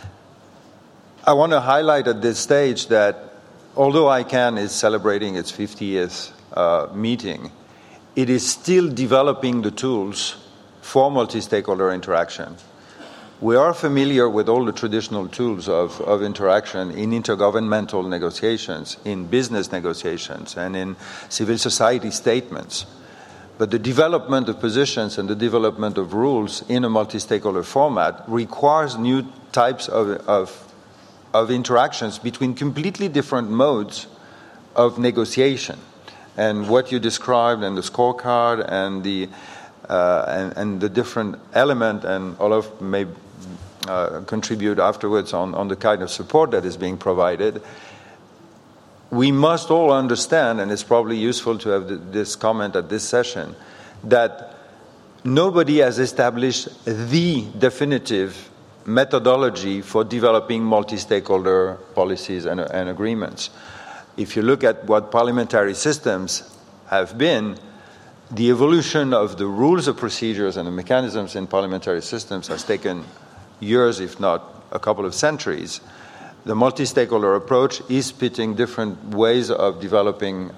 I want to highlight at this stage that although ICANN is celebrating its 50th meeting, it is still developing the tools for multi-stakeholder interaction. We are familiar with all the traditional tools of interaction in intergovernmental negotiations, in business negotiations, and in civil society statements. But the development of positions and the development of rules in a multi-stakeholder format requires new types of interactions between completely different modes of negotiation. And what you described, and the scorecard, and the different element, and Olaf may contribute afterwards on the kind of support that is being provided. We must all understand, and it's probably useful to have this comment at this session, that nobody has established the definitive methodology for developing multi-stakeholder policies and agreements. If you look at what parliamentary systems have been, the evolution of the rules of procedures and the mechanisms in parliamentary systems has taken years, if not a couple of centuries. The multi-stakeholder approach is pitting different ways of developing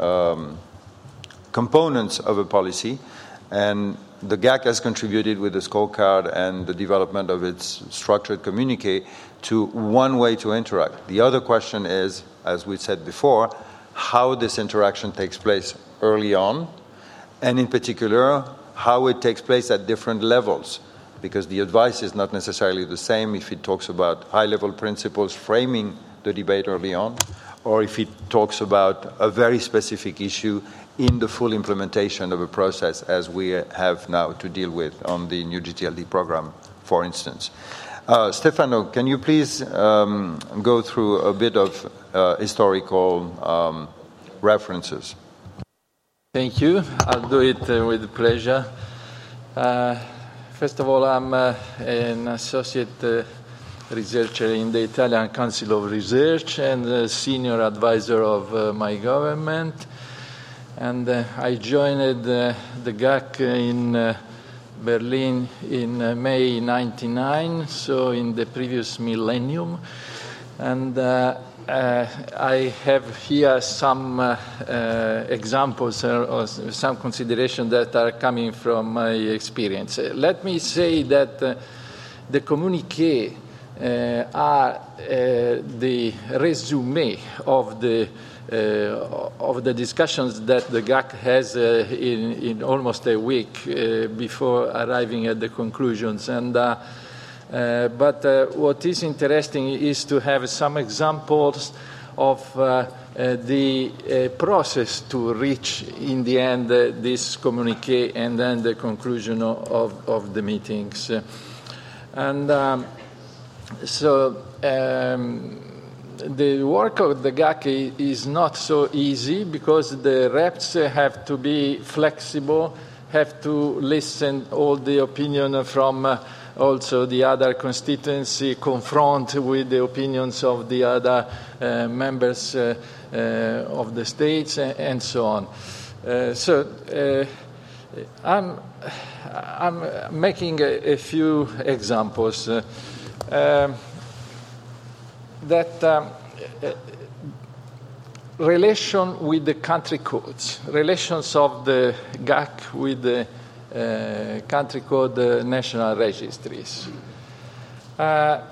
components of a policy, and the GAC has contributed with the scorecard and the development of its structured communique to one way to interact. The other question is, as we said before, how this interaction takes place early on, and in particular, how it takes place at different levels, because the advice is not necessarily the same if it talks about high-level principles framing the debate early on, or if it talks about a very specific issue in the full implementation of a process as we have now to deal with on the new GTLD program, for instance. Stefano, can you please go through a bit of historical references? Thank you. I'll do it with pleasure. First of all, I'm an associate researcher in the Italian Council of Research and a senior advisor of my government. And I joined the GAC in Berlin in May 1999, so in the previous millennium. And I have here some examples or some considerations that are coming from my experience. Let me say that the communiqué are the resume of the discussions that the GAC has in almost a week before arriving at the conclusions. And but what is interesting is to have some examples of the process to reach, in the end, this communiqué and then the conclusion of the meetings. And so the work of the GAC is not so easy because the reps have to be flexible, have to listen all the opinion from also the other constituency, confront with the opinions of the other members of the states, and so on. I'm making a few examples. Relation with the country codes, relations of the GAC with the country code national registries. The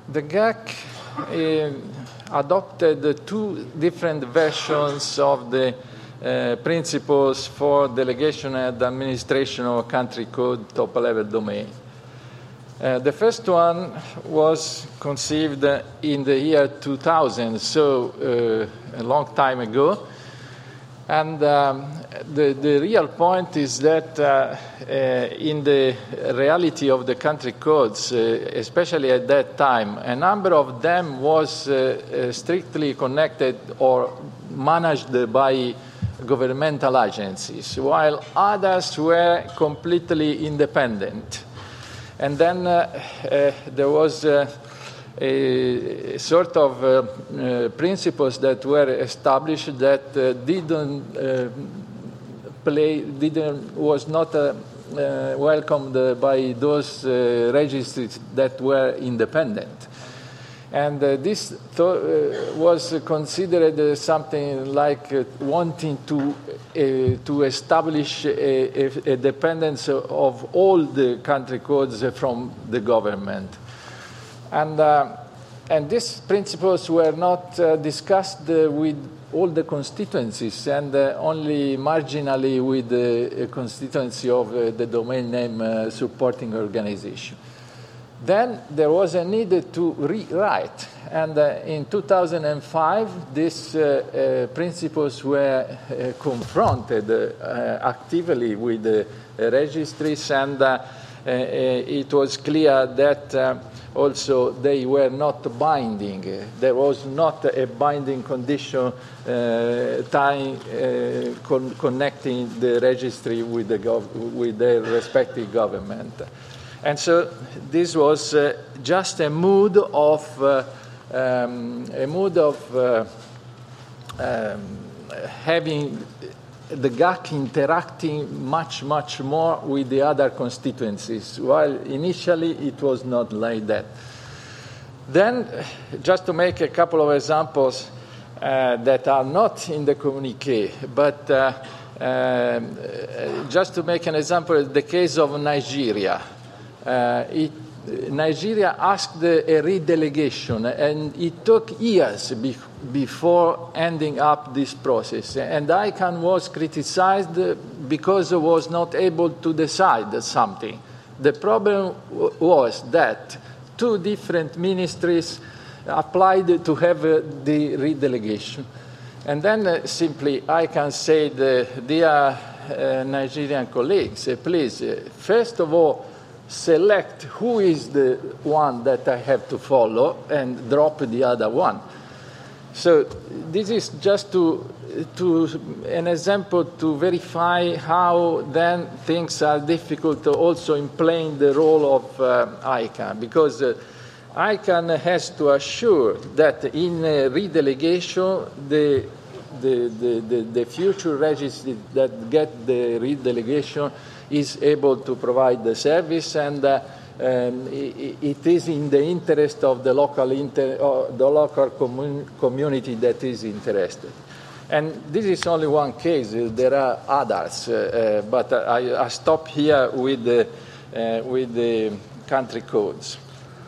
GAC adopted two different versions of the principles for delegation and administration of country code top-level domain. The first one was conceived in the year 2000, so a long time ago. And the real point is that in the reality of the country codes, especially at that time, a number of them was strictly connected or managed by governmental agencies, while others were completely independent. And then there was a sort of principles that were established that was not welcomed by those registries that were independent. And this was considered something like wanting to establish a dependence of all the country codes from the government. And these principles were not discussed with all the constituencies and only marginally with the constituency of the domain name supporting organization. Then there was a need to rewrite, and in 2005 these principles were confronted actively with the registries, and it was clear that also they were not binding. There was not a binding condition connecting the registry with their respective government. And so this was just a mood of having the GAC interacting much more with the other constituencies, while initially it was not like that. Then, just to make a couple of examples that are not in the communiqué, but just to make an example, the case of Nigeria. Nigeria asked a redelegation, and it took years before ending up this process. And ICANN was criticized because it was not able to decide something. The problem was that two different ministries applied to have the redelegation. And then simply I can say, dear Nigerian colleagues, please, first of all, select who is the one that I have to follow and drop the other one. So this is just to an example to verify how then things are difficult also in playing the role of ICANN, because ICANN has to assure that in redelegation the future registry that get the redelegation is able to provide the service, and it is in the interest of the local community that is interested. And this is only one case. There are others, but I stop here with the country codes.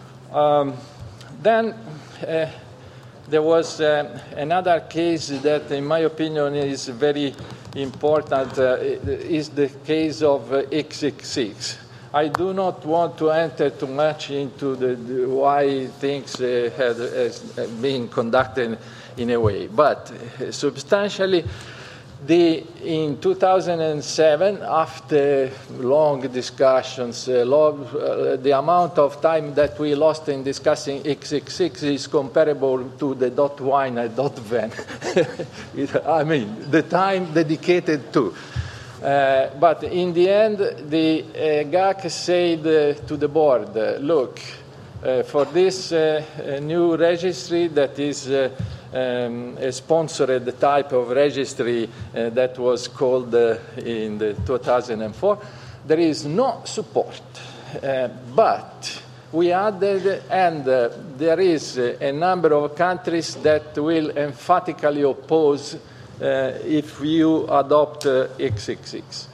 Then there was another case that, in my opinion, is very important, is the case of XXX. I do not want to enter too much into the why things have been conducted in a way, but substantially, in 2007, after long discussions, the amount of time that we lost in discussing XXX is comparable to the .wine and .ven. I mean, the time dedicated to. But in the end, the GAC said to the board, look, for this new registry that is a sponsored type of registry that was called in the 2004, there is no support. But we added, and there is a number of countries that will emphatically oppose if you adopt XXX.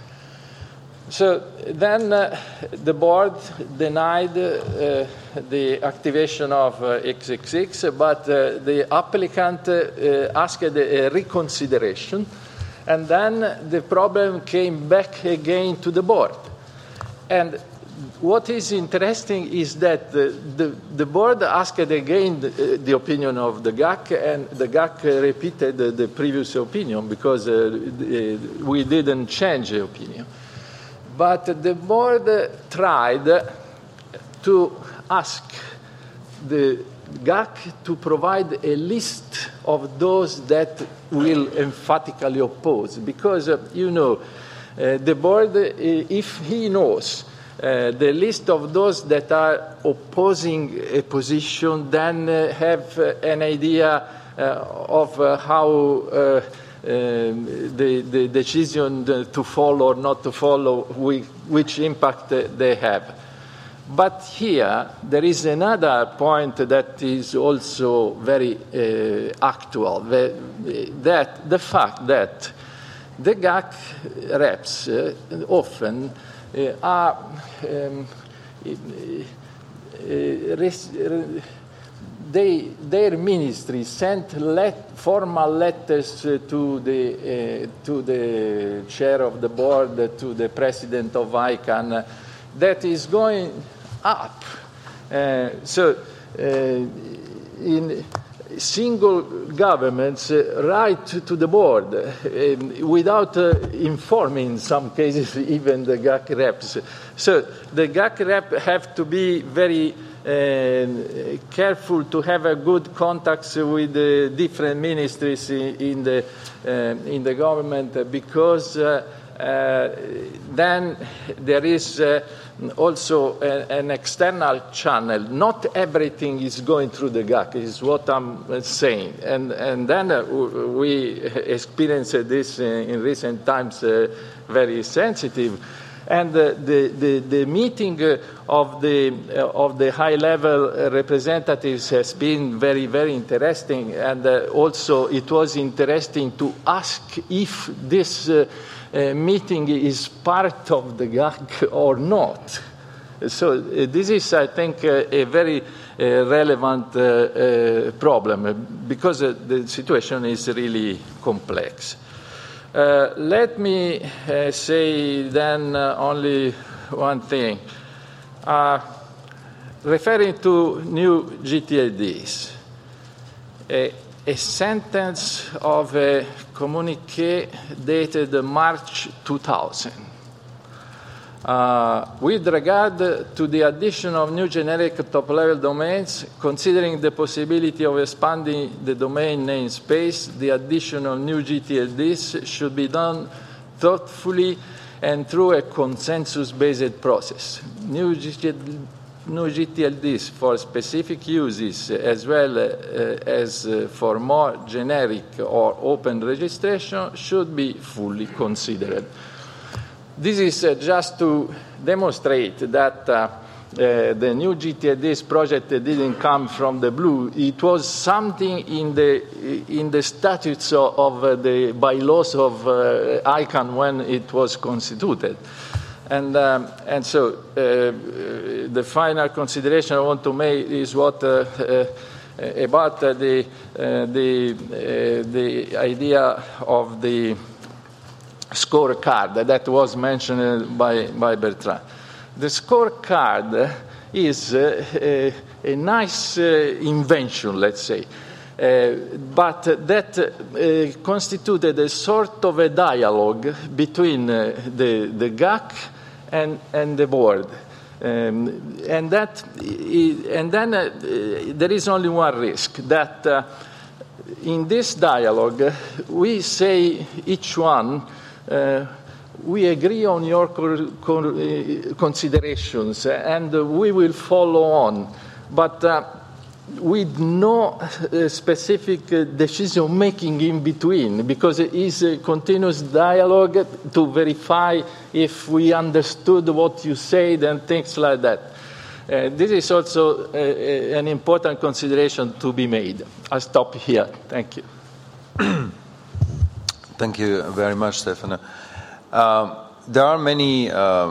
So then the board denied the activation of XXX, but the applicant asked a reconsideration, and then the problem came back again to the board. And what is interesting is that the board asked again the opinion of the GAC, and the GAC repeated the previous opinion because we didn't change the opinion. But the board tried to ask the GAC to provide a list of those that will emphatically oppose, because, the board, if he knows the list of those that are opposing a position, then have an idea of how the decision to follow or not to follow, which impact they have. But here, there is another point that is also very actual, that the fact that the GAC reps often are their ministry sent formal letters to the chair of the board, to the president of ICANN, that is going up. In single governments write to the board without informing, in some cases, even the GAC reps. So the GAC rep have to be very careful to have a good contacts with the different ministries in the government, because then there is also an external channel. Not everything is going through the GAC, is what I'm saying. And then we experienced this in recent times, very sensitive. And the meeting of the high-level representatives has been very, very interesting. And also it was interesting to ask if this meeting is part of the GAC or not. So this is, I think, a very relevant problem because the situation is really complex. Let me say then only one thing. Referring to new GTLDs, a sentence of a communiqué dated March 2000. With regard to the addition of new generic top-level domains, considering the possibility of expanding the domain namespace, the addition of new GTLDs should be done thoughtfully and through a consensus-based process. New GTLDs for specific uses as well as for more generic or open registration should be fully considered. This is just to demonstrate that the new GTLDs project didn't come from the blue. It was something in the statutes of the bylaws of ICANN when it was constituted. And so the final consideration I want to make is what about the idea of the scorecard that was mentioned by Bertrand. The scorecard is a nice invention, let's say, but that constituted a sort of a dialogue between the GAC and the board. And then there is only one risk, that in this dialogue we say each one, we agree on your considerations and we will follow on, but with no specific decision-making in between, because it is a continuous dialogue to verify if we understood what you said and things like that. This is also an important consideration to be made. I'll stop here. Thank you. Thank you very much, Stefano. There are many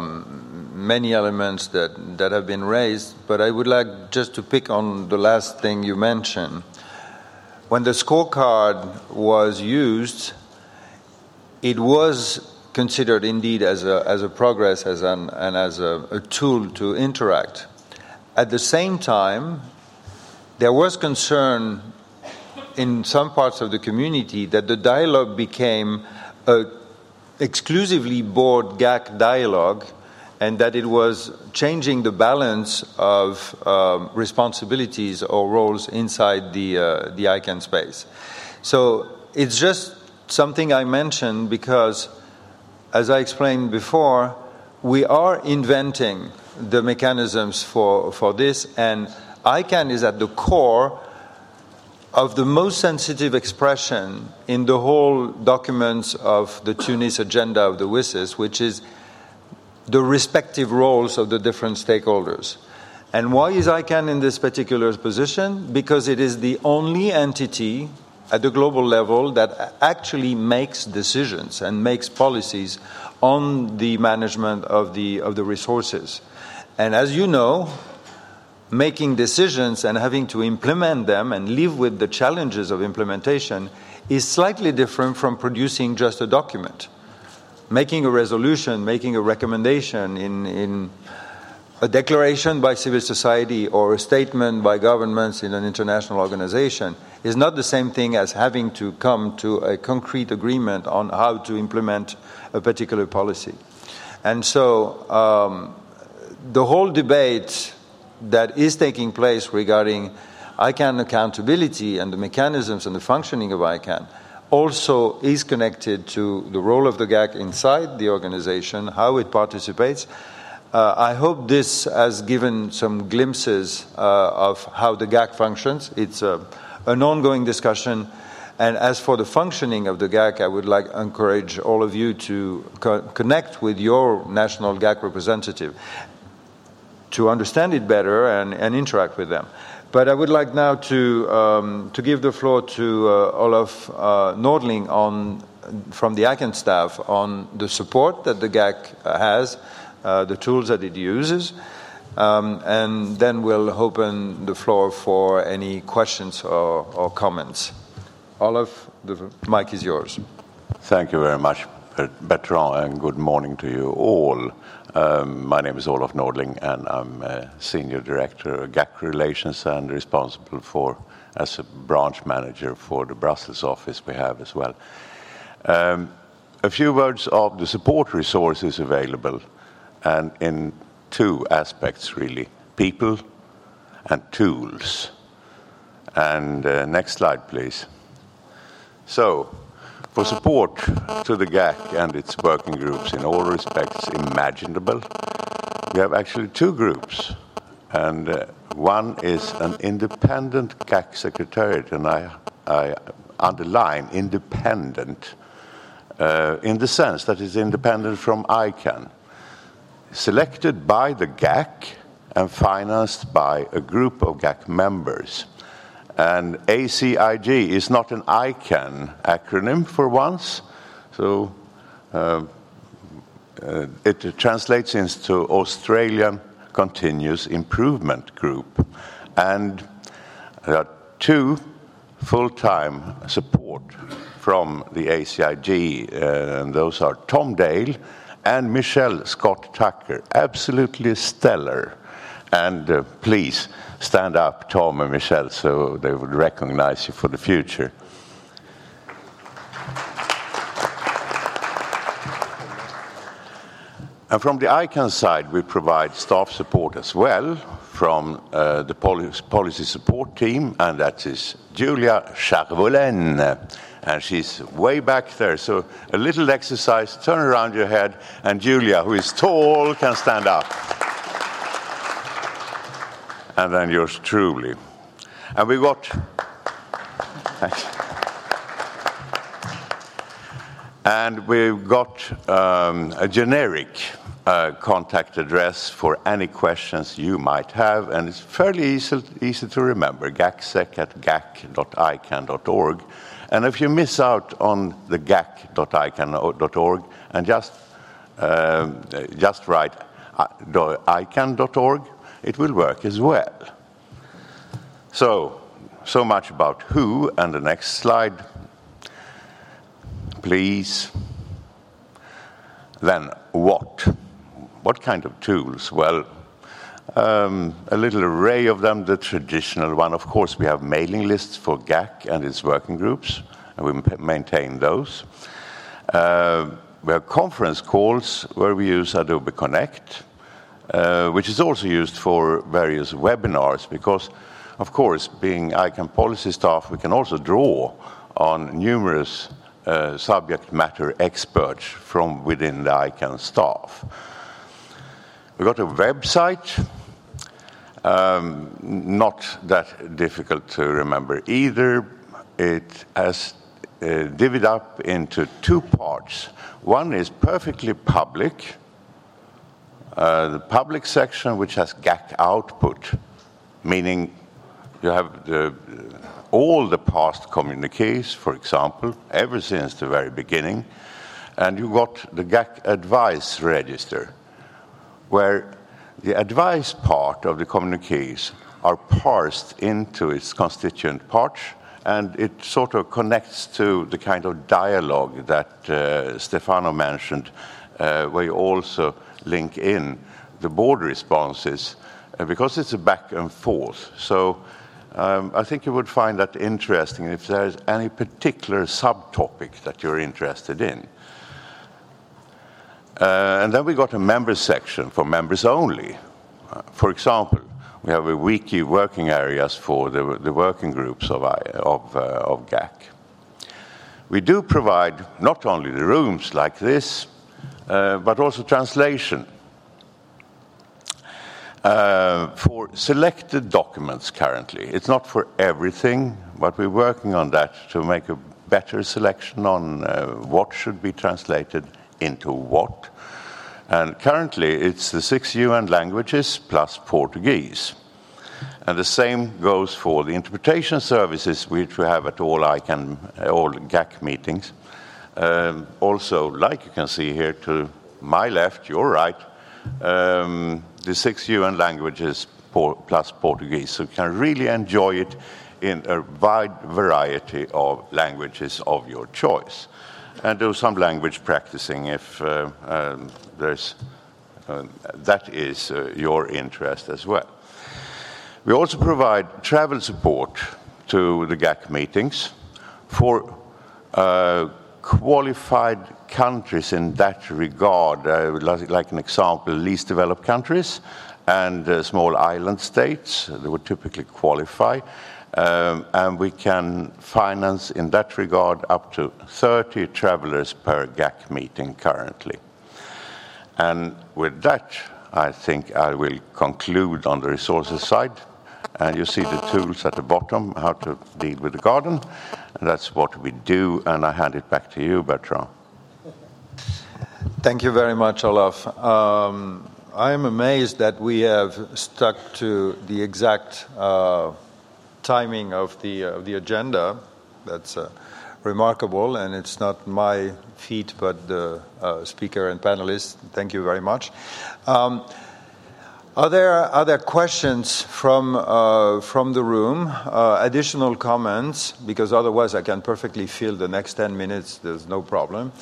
elements that have been raised, but I would like just to pick on the last thing you mentioned. When the scorecard was used, it was considered indeed as a progress and as a tool to interact. At the same time, there was concern in some parts of the community that the dialogue became a exclusively board GAC dialogue, and that it was changing the balance of responsibilities or roles inside the ICANN space. So it's just something I mentioned because, as I explained before, we are inventing the mechanisms for this, and ICANN is at the core of the most sensitive expression in the whole documents of the Tunis agenda of the WSIS, which is the respective roles of the different stakeholders. And why is ICANN in this particular position? Because it is the only entity at the global level that actually makes decisions and makes policies on the management of the resources. And as you know, making decisions and having to implement them and live with the challenges of implementation is slightly different from producing just a document. Making a resolution, making a recommendation in a declaration by civil society or a statement by governments in an international organization is not the same thing as having to come to a concrete agreement on how to implement a particular policy. And so the whole debate that is taking place regarding ICANN accountability and the mechanisms and the functioning of ICANN also is connected to the role of the GAC inside the organization, how it participates. I hope this has given some glimpses of how the GAC functions. It's an ongoing discussion. And as for the functioning of the GAC, I would like to encourage all of you to connect with your national GAC representative to understand it better and interact with them. But I would like now to give the floor to Olaf Nordling from the ICANN staff on the support that the GAC has, the tools that it uses, and then we'll open the floor for any questions or comments. Olaf, the mic is yours. Thank you very much, Bertrand, and good morning to you all. My name is Olaf Nordling, and I'm Senior Director of GAC Relations and responsible for, as a branch manager for the Brussels office we have as well. A few words of the support resources available, and in two aspects really, people and tools. And next slide, please. So, for support to the GAC and its working groups in all respects imaginable, we have actually two groups. And one is an independent GAC secretariat, and I underline independent, in the sense that it's independent from ICANN, selected by the GAC and financed by a group of GAC members. And ACIG is not an ICANN acronym for once, so it translates into Australian Continuous Improvement Group. And there are two full-time support from the ACIG, and those are Tom Dale and Michelle Scott Tucker, absolutely stellar. And please stand up, Tom and Michelle, so they would recognize you for the future. And from the ICANN side, we provide staff support as well from the policy support team, and that is Julia Charvolin. And she's way back there, so a little exercise, turn around your head, and Julia, who is tall, can stand up. And then yours truly. And we got... And we've got a generic contact address for any questions you might have, and it's fairly easy to remember, gac@gac.icann.org. And if you miss out on the gac.icann.org and just write icann.org, it will work as well. So much about who, and the next slide, please. Then what? What kind of tools? Well, a little array of them. The traditional one, of course, we have mailing lists for GAC and its working groups, and we maintain those. We have conference calls where we use Adobe Connect, which is also used for various webinars, because, of course, being ICANN policy staff, we can also draw on numerous subject matter experts from within the ICANN staff. We got a website, not that difficult to remember either. It has divvied up into two parts. One is perfectly public, the public section, which has GAC output, meaning you have all the past communiques, for example, ever since the very beginning, and you got the GAC advice register, where the advice part of the communiques are parsed into its constituent parts, and it sort of connects to the kind of dialogue that Stefano mentioned, where you also link in the board responses, because it's a back and forth. So I think you would find that interesting if there's any particular subtopic that you're interested in. And then we got a members section for members only. For example, we have a wiki working areas for the working groups of GAC. We do provide not only the rooms like this, but also translation for selected documents currently. It's not for everything, but we're working on that to make a better selection on what should be translated into what. And currently it's the 6 UN languages plus Portuguese. And the same goes for the interpretation services which we have at all GAC meetings. Also, like you can see here to my left, your right, the 6 UN languages plus Portuguese, so you can really enjoy it in a wide variety of languages of your choice, and do some language practicing if that is your interest as well. We also provide travel support to the GAC meetings for qualified countries in that regard, like an example, least developed countries and small island states that would typically qualify. And we can finance in that regard up to 30 travelers per GAC meeting currently. And with that, I think I will conclude on the resources side. And you see the tools at the bottom, how to deal with the garden. And that's what we do. And I hand it back to you, Bertrand. Thank you very much, Olaf. I am amazed that we have stuck to the exact timing of the agenda. That's remarkable, and it's not my feat, but the speaker and panelists. Thank you very much. Are there questions from the room? Additional comments, because otherwise I can perfectly fill the next 10 minutes. There's no problem.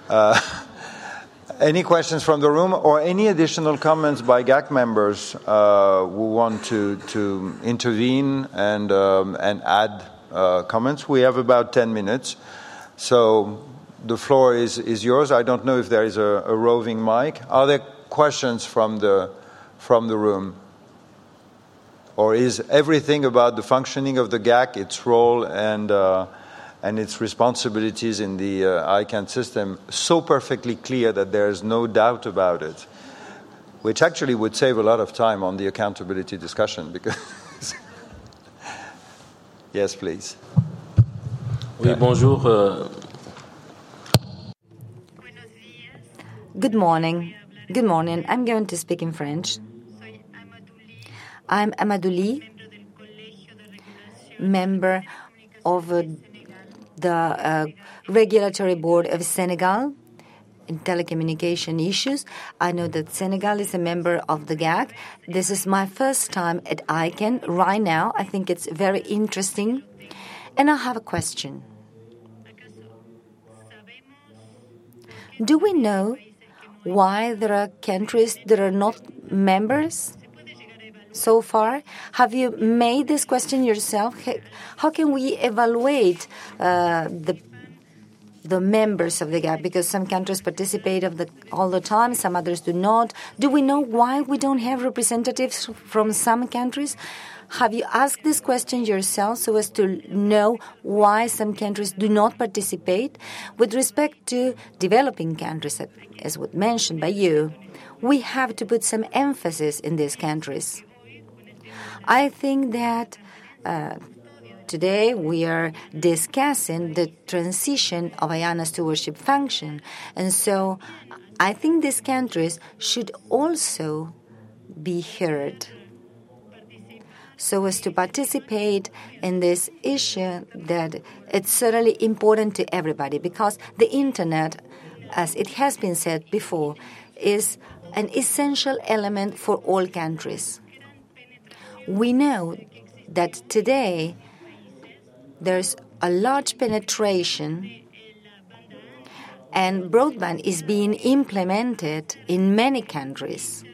Any questions from the room, or any additional comments by GAC members who want to intervene and add comments? We have about 10 minutes, so the floor is yours. I don't know if there is a roving mic. Are there questions from the room? Or is everything about the functioning of the GAC, its role, and its responsibilities in the ICANN system so perfectly clear that there is no doubt about it, which actually would save a lot of time on the accountability discussion? Because yes, please. Oui, bonjour. Good morning. Good morning. I'm going to speak in French. I'm Amadouli, member of the Regulatory Board of Senegal in telecommunication issues. I know that Senegal is a member of the GAC. This is my first time at ICANN right now. I think it's very interesting. And I have a question. Do we know why there are countries that are not members so far? Have you made this question yourself? How can we evaluate the members of the GAC? Because some countries participate all the time, some others do not. Do we know why we don't have representatives from some countries? Have you asked this question yourself so as to know why some countries do not participate? With respect to developing countries, as was mentioned by you, we have to put some emphasis in these countries. I think that today we are discussing the transition of IANA stewardship function. And so I think these countries should also be heard so as to participate in this issue that it's certainly important to everybody, because the Internet, as it has been said before, is an essential element for all countries. We know that today there's a large penetration and broadband is being implemented in many countries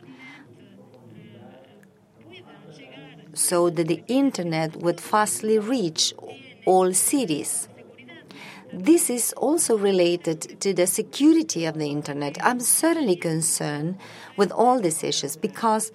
so that the Internet would fastly reach all cities. This is also related to the security of the Internet. I'm certainly concerned with all these issues because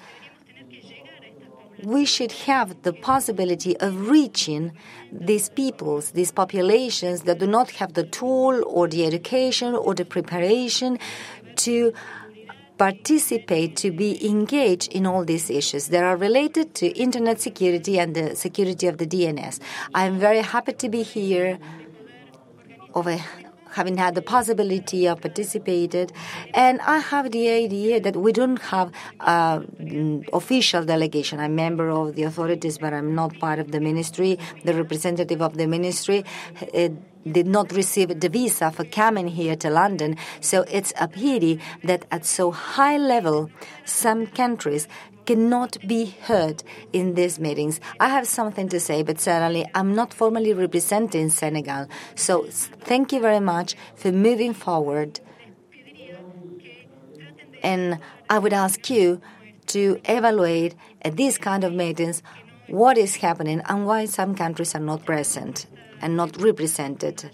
we should have the possibility of reaching these peoples, these populations that do not have the tool or the education or the preparation to participate, to be engaged in all these issues that are related to Internet security and the security of the DNS. I'm very happy to be here over having had the possibility of participating. And I have the idea that we don't have official delegation. I'm a member of the authorities, but I'm not part of the ministry. The representative of the ministry did not receive the visa for coming here to London. So it's a pity that at so high level, some countries cannot be heard in these meetings. I have something to say, but certainly I'm not formally representing Senegal. So thank you very much for moving forward. And I would ask you to evaluate at these kind of meetings what is happening and why some countries are not present and not represented.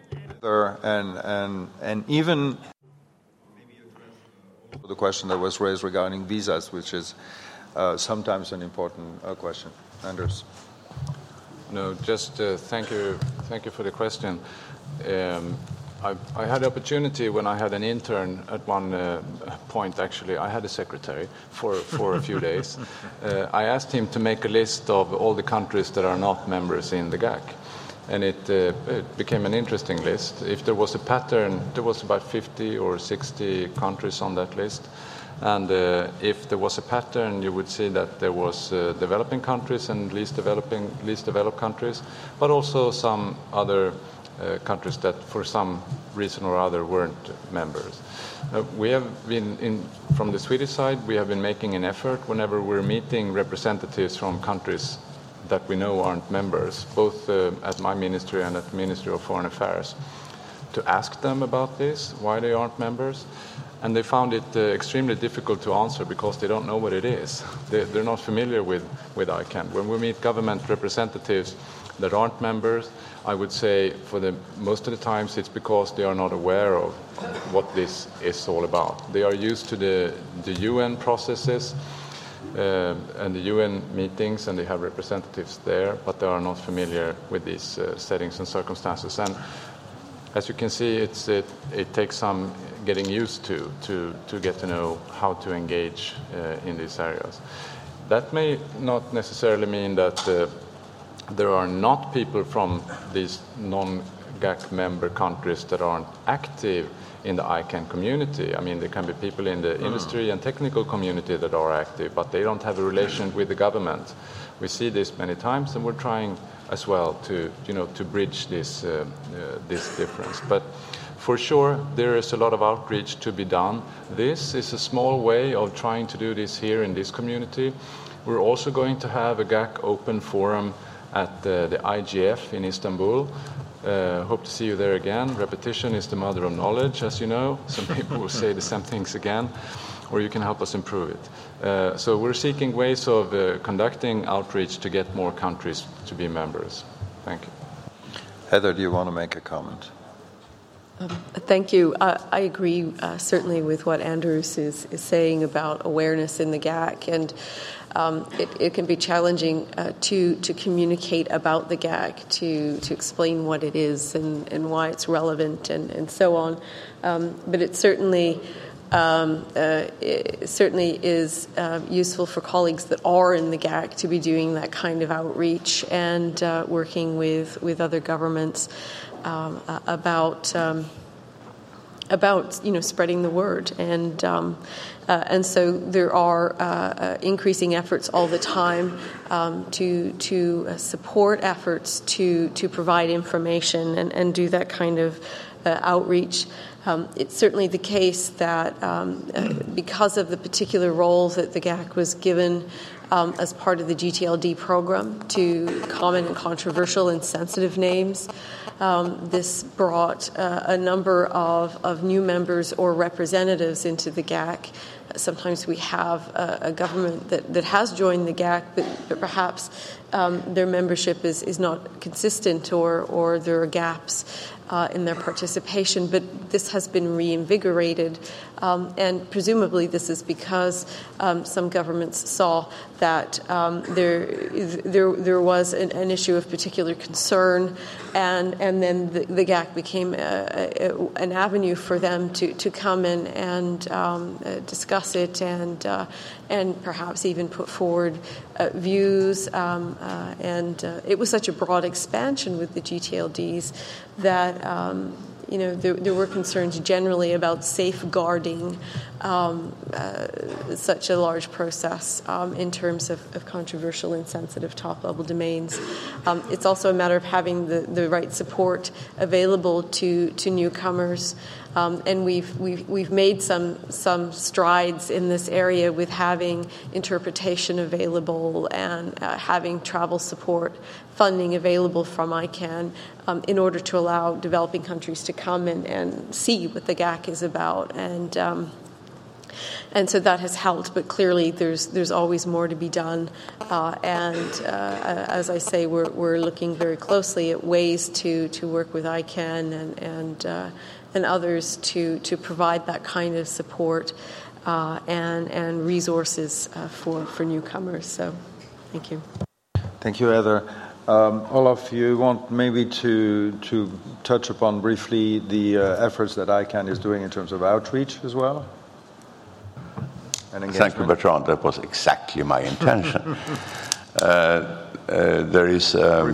And even the question that was raised regarding visas, which is sometimes an important question. Anders. No, just thank you for the question. I had the opportunity when I had an intern at one point, actually, I had a secretary for a few days. I asked him to make a list of all the countries that are not members in the GAC. And it became an interesting list. If there was a pattern, there was about 50 or 60 countries on that list. And if there was a pattern, you would see that there was developing countries and least developed countries, but also some other countries that for some reason or other weren't members. We have been, from the Swedish side, we have been making an effort whenever we're meeting representatives from countries that we know aren't members, both at my ministry and at the Ministry of Foreign Affairs, to ask them about this, why they aren't members. And they found it extremely difficult to answer because they don't know what it is. They're not familiar with ICANN. When we meet government representatives that aren't members, I would say for the most of the times it's because they are not aware of what this is all about. They are used to the UN processes and the UN meetings, and they have representatives there, but they are not familiar with these settings and circumstances. And as you can see, it takes some getting used to get to know how to engage in these areas. That may not necessarily mean that there are not people from these non-GAC member countries that aren't active in the ICANN community. I mean, there can be people in the industry and technical community that are active, but they don't have a relation with the government. We see this many times, and we're trying as well to bridge this difference. But for sure, there is a lot of outreach to be done. This is a small way of trying to do this here in this community. We're also going to have a GAC open forum at the IGF in Istanbul. Hope to see you there again. Repetition is the mother of knowledge, as you know. Some people will say the same things again, or you can help us improve it. So we're seeking ways of conducting outreach to get more countries to be members. Thank you. Heather, do you want to make a comment? Thank you. I agree certainly with what Anders is saying about awareness in the GAC, and it can be challenging to communicate about the GAC, to explain what it is and why it's relevant and so on. But it certainly is useful for colleagues that are in the GAC to be doing that kind of outreach and working with other governments about spreading the word, and so there are increasing efforts all the time to support efforts to provide information and do that kind of outreach. It's certainly the case that because of the particular role that the GAC was given as part of the GTLD program to common and controversial and sensitive names, this brought a number of new members or representatives into the GAC. Sometimes we have a government that has joined the GAC, but perhaps their membership is not consistent or there are gaps in their participation, but this has been reinvigorated, and presumably this is because some governments saw that there was an issue of particular concern, and then the GAC became an avenue for them to come in and discuss it and perhaps even put forward views, and it was such a broad expansion with the GTLDs that there were concerns generally about safeguarding such a large process in terms of controversial and sensitive top-level domains. It's also a matter of having the right support available to newcomers. And we've made some strides in this area with having interpretation available and having travel support funding available from ICANN in order to allow developing countries to come and see what the GAC is about. And so that has helped, but clearly there's always more to be done. As I say, we're looking very closely at ways to work with ICANN and others to provide that kind of support and resources for newcomers. So, thank you. Thank you, Heather. Olaf, you want maybe to touch upon briefly the efforts that ICANN is doing in terms of outreach as well? Thank you, Bertrand. That was exactly my intention. There is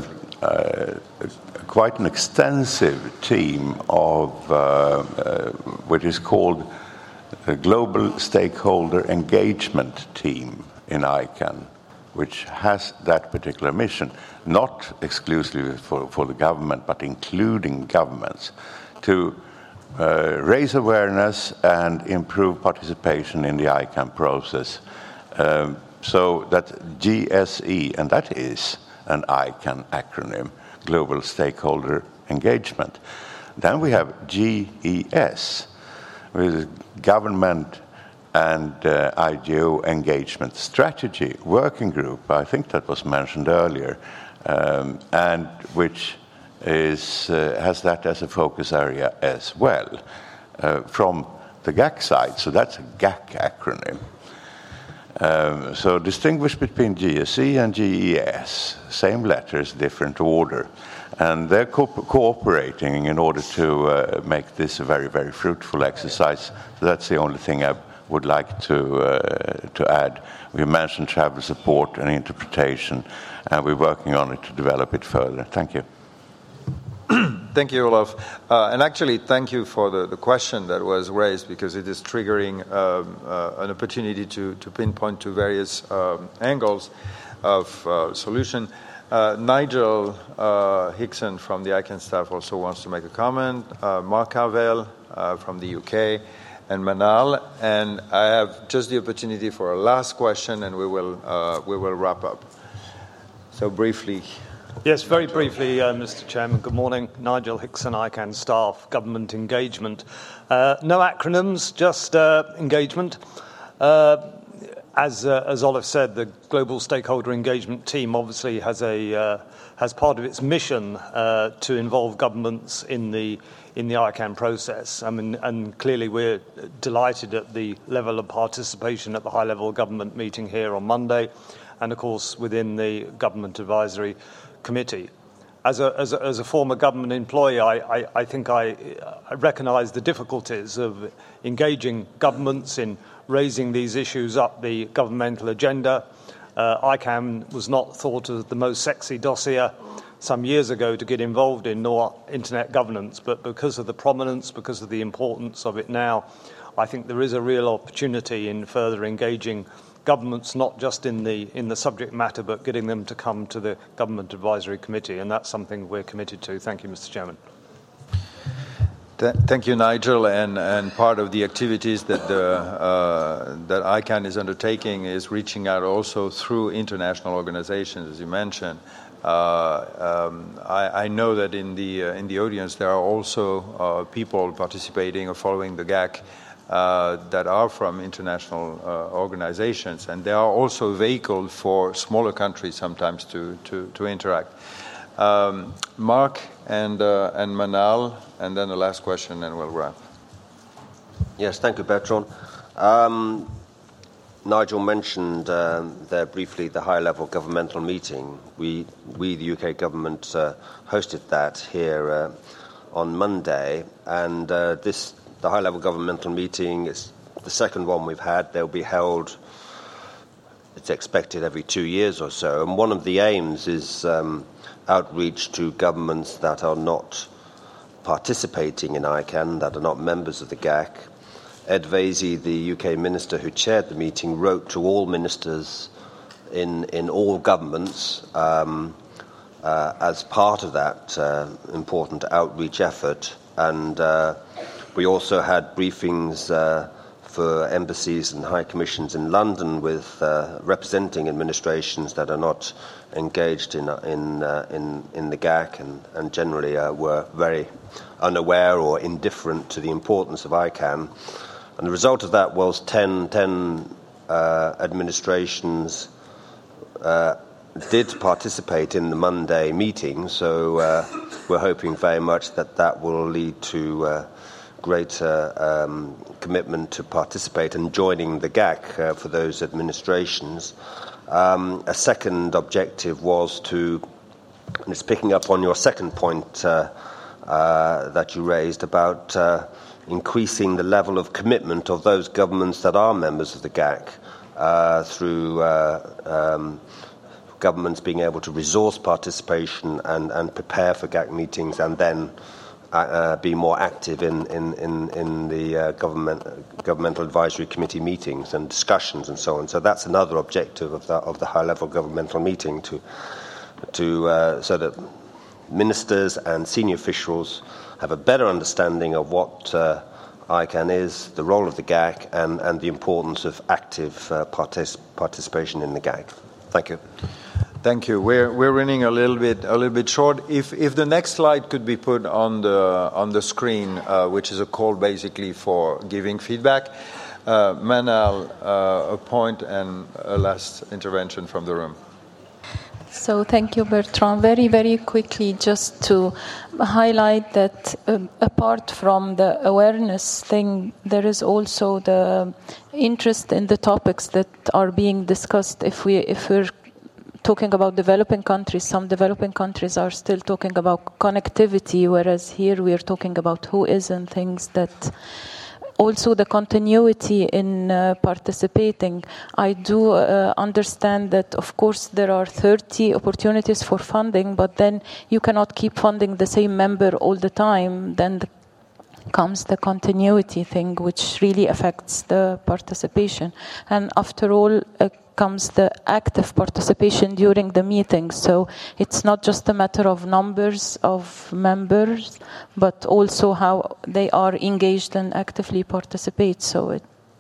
quite an extensive team of what is called the Global Stakeholder Engagement Team in ICANN, which has that particular mission, not exclusively for the government, but including governments, to raise awareness and improve participation in the ICANN process. So that GSE, and that is an ICANN acronym, Global Stakeholder Engagement. Then we have GES, with Government and IGO Engagement Strategy Working Group. I think that was mentioned earlier, and which has that as a focus area as well from the GAC side. So that's a GAC acronym. So distinguish between GSE and GES, same letters, different order. And they're cooperating in order to make this a very, very fruitful exercise. So that's the only thing I would like to add. We mentioned travel support and interpretation, and we're working on it to develop it further. Thank you. Thank you, Olaf. And actually, thank you for the question that was raised, because it is triggering an opportunity to pinpoint to various angles of solution. Nigel Hickson from the ICANN staff also wants to make a comment. Mark Carvel from the UK, and Manal. And I have just the opportunity for a last question, and we will wrap up. So briefly. Yes, very briefly, Mr. Chairman. Good morning. Nigel Hickson, ICANN staff, government engagement. No acronyms, just engagement. As Olaf said, the Global Stakeholder Engagement Team obviously has part of its mission to involve governments in the ICANN process. I mean, and clearly we're delighted at the level of participation at the high-level government meeting here on Monday, and of course within the Government Advisory Committee. As a former government employee, I think I recognise the difficulties of engaging governments in raising these issues up the governmental agenda. ICANN was not thought of the most sexy dossier some years ago to get involved in, nor internet governance, but because of the prominence, because of the importance of it now, I think there is a real opportunity in further engaging governments, not just in the subject matter, but getting them to come to the Government Advisory Committee, and that's something we're committed to. Thank you, Mr. Chairman. Thank you, Nigel. And part of the activities that that ICANN is undertaking is reaching out also through international organizations, as you mentioned. I know that in the audience there are also people participating or following the GAC that are from international organizations, and they are also a vehicle for smaller countries sometimes to interact. Mark and Manal, and then the last question, and we'll wrap. Yes, thank you, Bertrand. Nigel mentioned there briefly the high-level governmental meeting. We the UK government, hosted that here on Monday, and the high-level governmental meeting is the second one we've had. They'll be held, it's expected, every 2 years or so. And one of the aims is outreach to governments that are not participating in ICANN that are not members of the GAC. Ed Vaizey, the UK minister who chaired the meeting, wrote to all ministers in all governments as part of that important outreach effort. And we also had briefings for embassies and high commissions in London with representing administrations that are not engaged in the GAC and generally were very unaware or indifferent to the importance of ICANN. And the result of that was 10 administrations did participate in the Monday meeting, so we're hoping very much that will lead to greater commitment to participate and joining the GAC for those administrations. A second objective was to, and it's picking up on your second point that you raised about increasing the level of commitment of those governments that are members of the GAC through governments being able to resource participation and prepare for GAC meetings and then be more active in the governmental advisory committee meetings and discussions and so on. So that's another objective of the high-level governmental meeting to so that ministers and senior officials have a better understanding of what ICANN is, the role of the GAC, and the importance of active participation in the GAC. Thank you. Thank you. We're running a little bit short. If the next slide could be put on the screen, which is a call basically for giving feedback. Manal, a point and a last intervention from the room. So thank you, Bertrand. Very, very quickly, just to highlight that apart from the awareness thing, there is also the interest in the topics that are being discussed. If we're talking about developing countries, some developing countries are still talking about connectivity, whereas here we are talking about who is and things that. Also, the continuity in participating. I do understand that, of course, there are 30 opportunities for funding, but then you cannot keep funding the same member all the time. Then comes the continuity thing, which really affects the participation. And after all, comes the active participation during the meetings. So it's not just a matter of numbers of members, but also how they are engaged and actively participate. So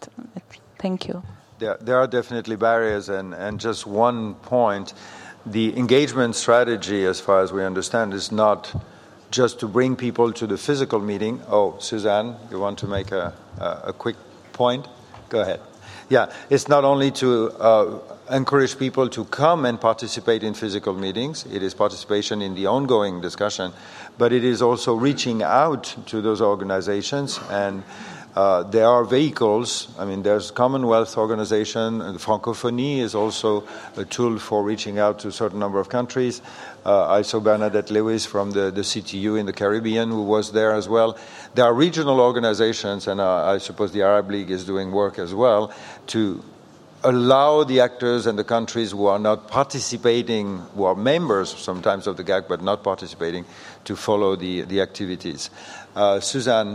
thank you. There are definitely barriers, and just one point, the engagement strategy, as far as we understand, is not just to bring people to the physical meeting. Oh, Suzanne, you want to make a quick point? Go ahead. Yeah, it's not only to encourage people to come and participate in physical meetings. It is participation in the ongoing discussion, but it is also reaching out to those organizations. And there are vehicles. I mean, there's Commonwealth Organization, and Francophonie is also a tool for reaching out to a certain number of countries. I saw Bernadette Lewis from the CTU in the Caribbean, who was there as well. There are regional organizations, and I suppose the Arab League is doing work as well, to allow the actors and the countries who are not participating, who are members sometimes of the GAC but not participating, to follow the activities. Suzanne,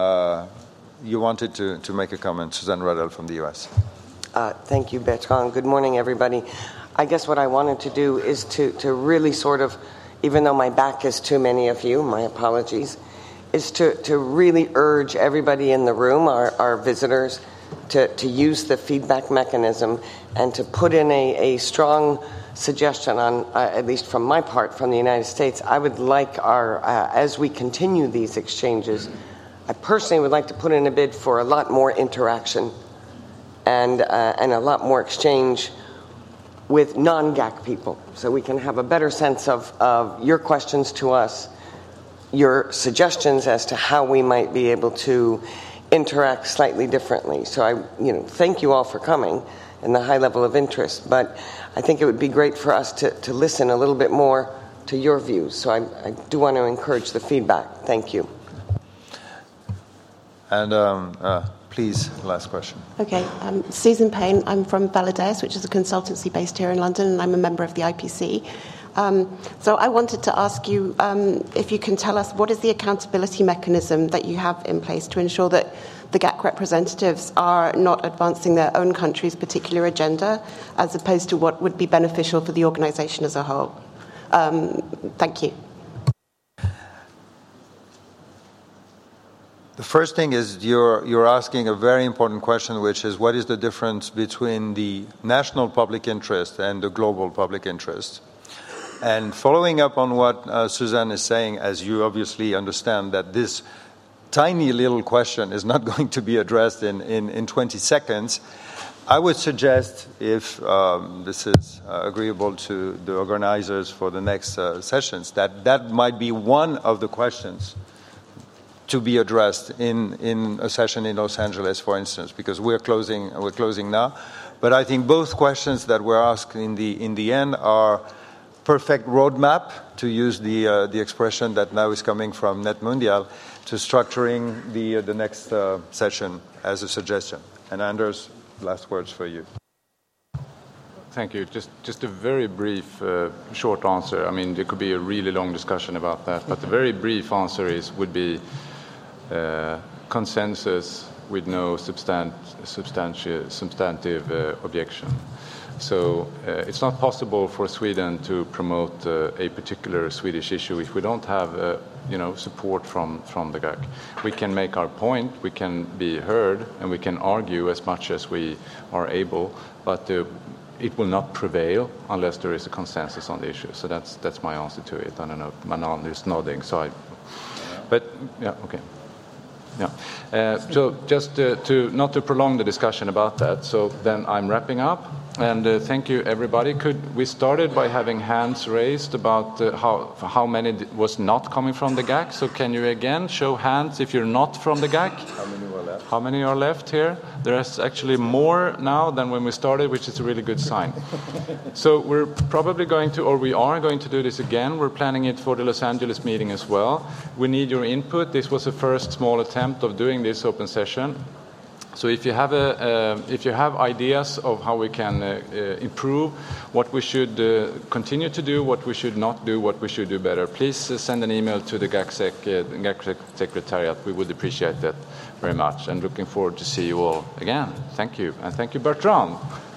you wanted to make a comment. Suzanne Ruddell from the U.S. Thank you, Bertrand. Good morning, everybody. I guess what I wanted to do is to really sort of, even though my back is to many of you, my apologies, is to really urge everybody in the room, our visitors, to use the feedback mechanism and to put in a strong suggestion on, at least from my part, from the United States. I would like as we continue these exchanges, I personally would like to put in a bid for a lot more interaction and a lot more exchange with non-GAC people, so we can have a better sense of your questions to us, your suggestions as to how we might be able to interact slightly differently. So I thank you all for coming and the high level of interest, but I think it would be great for us to listen a little bit more to your views. So I do want to encourage the feedback. Thank you. And please, last question. Okay, Susan Payne. I'm from Valadeus, which is a consultancy based here in London, and I'm a member of the IPC. So I wanted to ask you if you can tell us what is the accountability mechanism that you have in place to ensure that the GAC representatives are not advancing their own country's particular agenda as opposed to what would be beneficial for the organisation as a whole. Thank you. The first thing is you're asking a very important question, which is what is the difference between the national public interest and the global public interest? And following up on what Suzanne is saying, as you obviously understand that this tiny little question is not going to be addressed in 20 seconds, I would suggest, if this is agreeable to the organizers for the next sessions, that might be one of the questions to be addressed in a session in Los Angeles, for instance, because we're closing now. But I think both questions that were asked in the end are perfect roadmap, to use the expression that now is coming from Net Mundial, to structuring the next session as a suggestion. And Anders, last words for you. Thank you. Just a very brief, short answer. I mean, there could be a really long discussion about that, but the very brief answer would be consensus with no substantive objection. So it's not possible for Sweden to promote a particular Swedish issue if we don't have support from the GAC. We can make our point, we can be heard, and we can argue as much as we are able, but it will not prevail unless there is a consensus on the issue. So that's my answer to it. I don't know, Manon is nodding, but yeah, okay. Yeah. So just to not to prolong the discussion about that, so then I'm wrapping up. And thank you, everybody. We started by having hands raised about how many was not coming from the GAC. So can you again show hands if you're not from the GAC? How many were left? How many are left here? There's actually more now than when we started, which is a really good sign. So we're probably going to, or we are going to do this again. We're planning it for the Los Angeles meeting as well. We need your input. This was a first small attempt of doing this open session. So if you have ideas of how we can improve, what we should continue to do, what we should not do, what we should do better, please send an email to the GAC Secretariat. We would appreciate that very much. And looking forward to see you all again. Thank you. And thank you, Bertrand.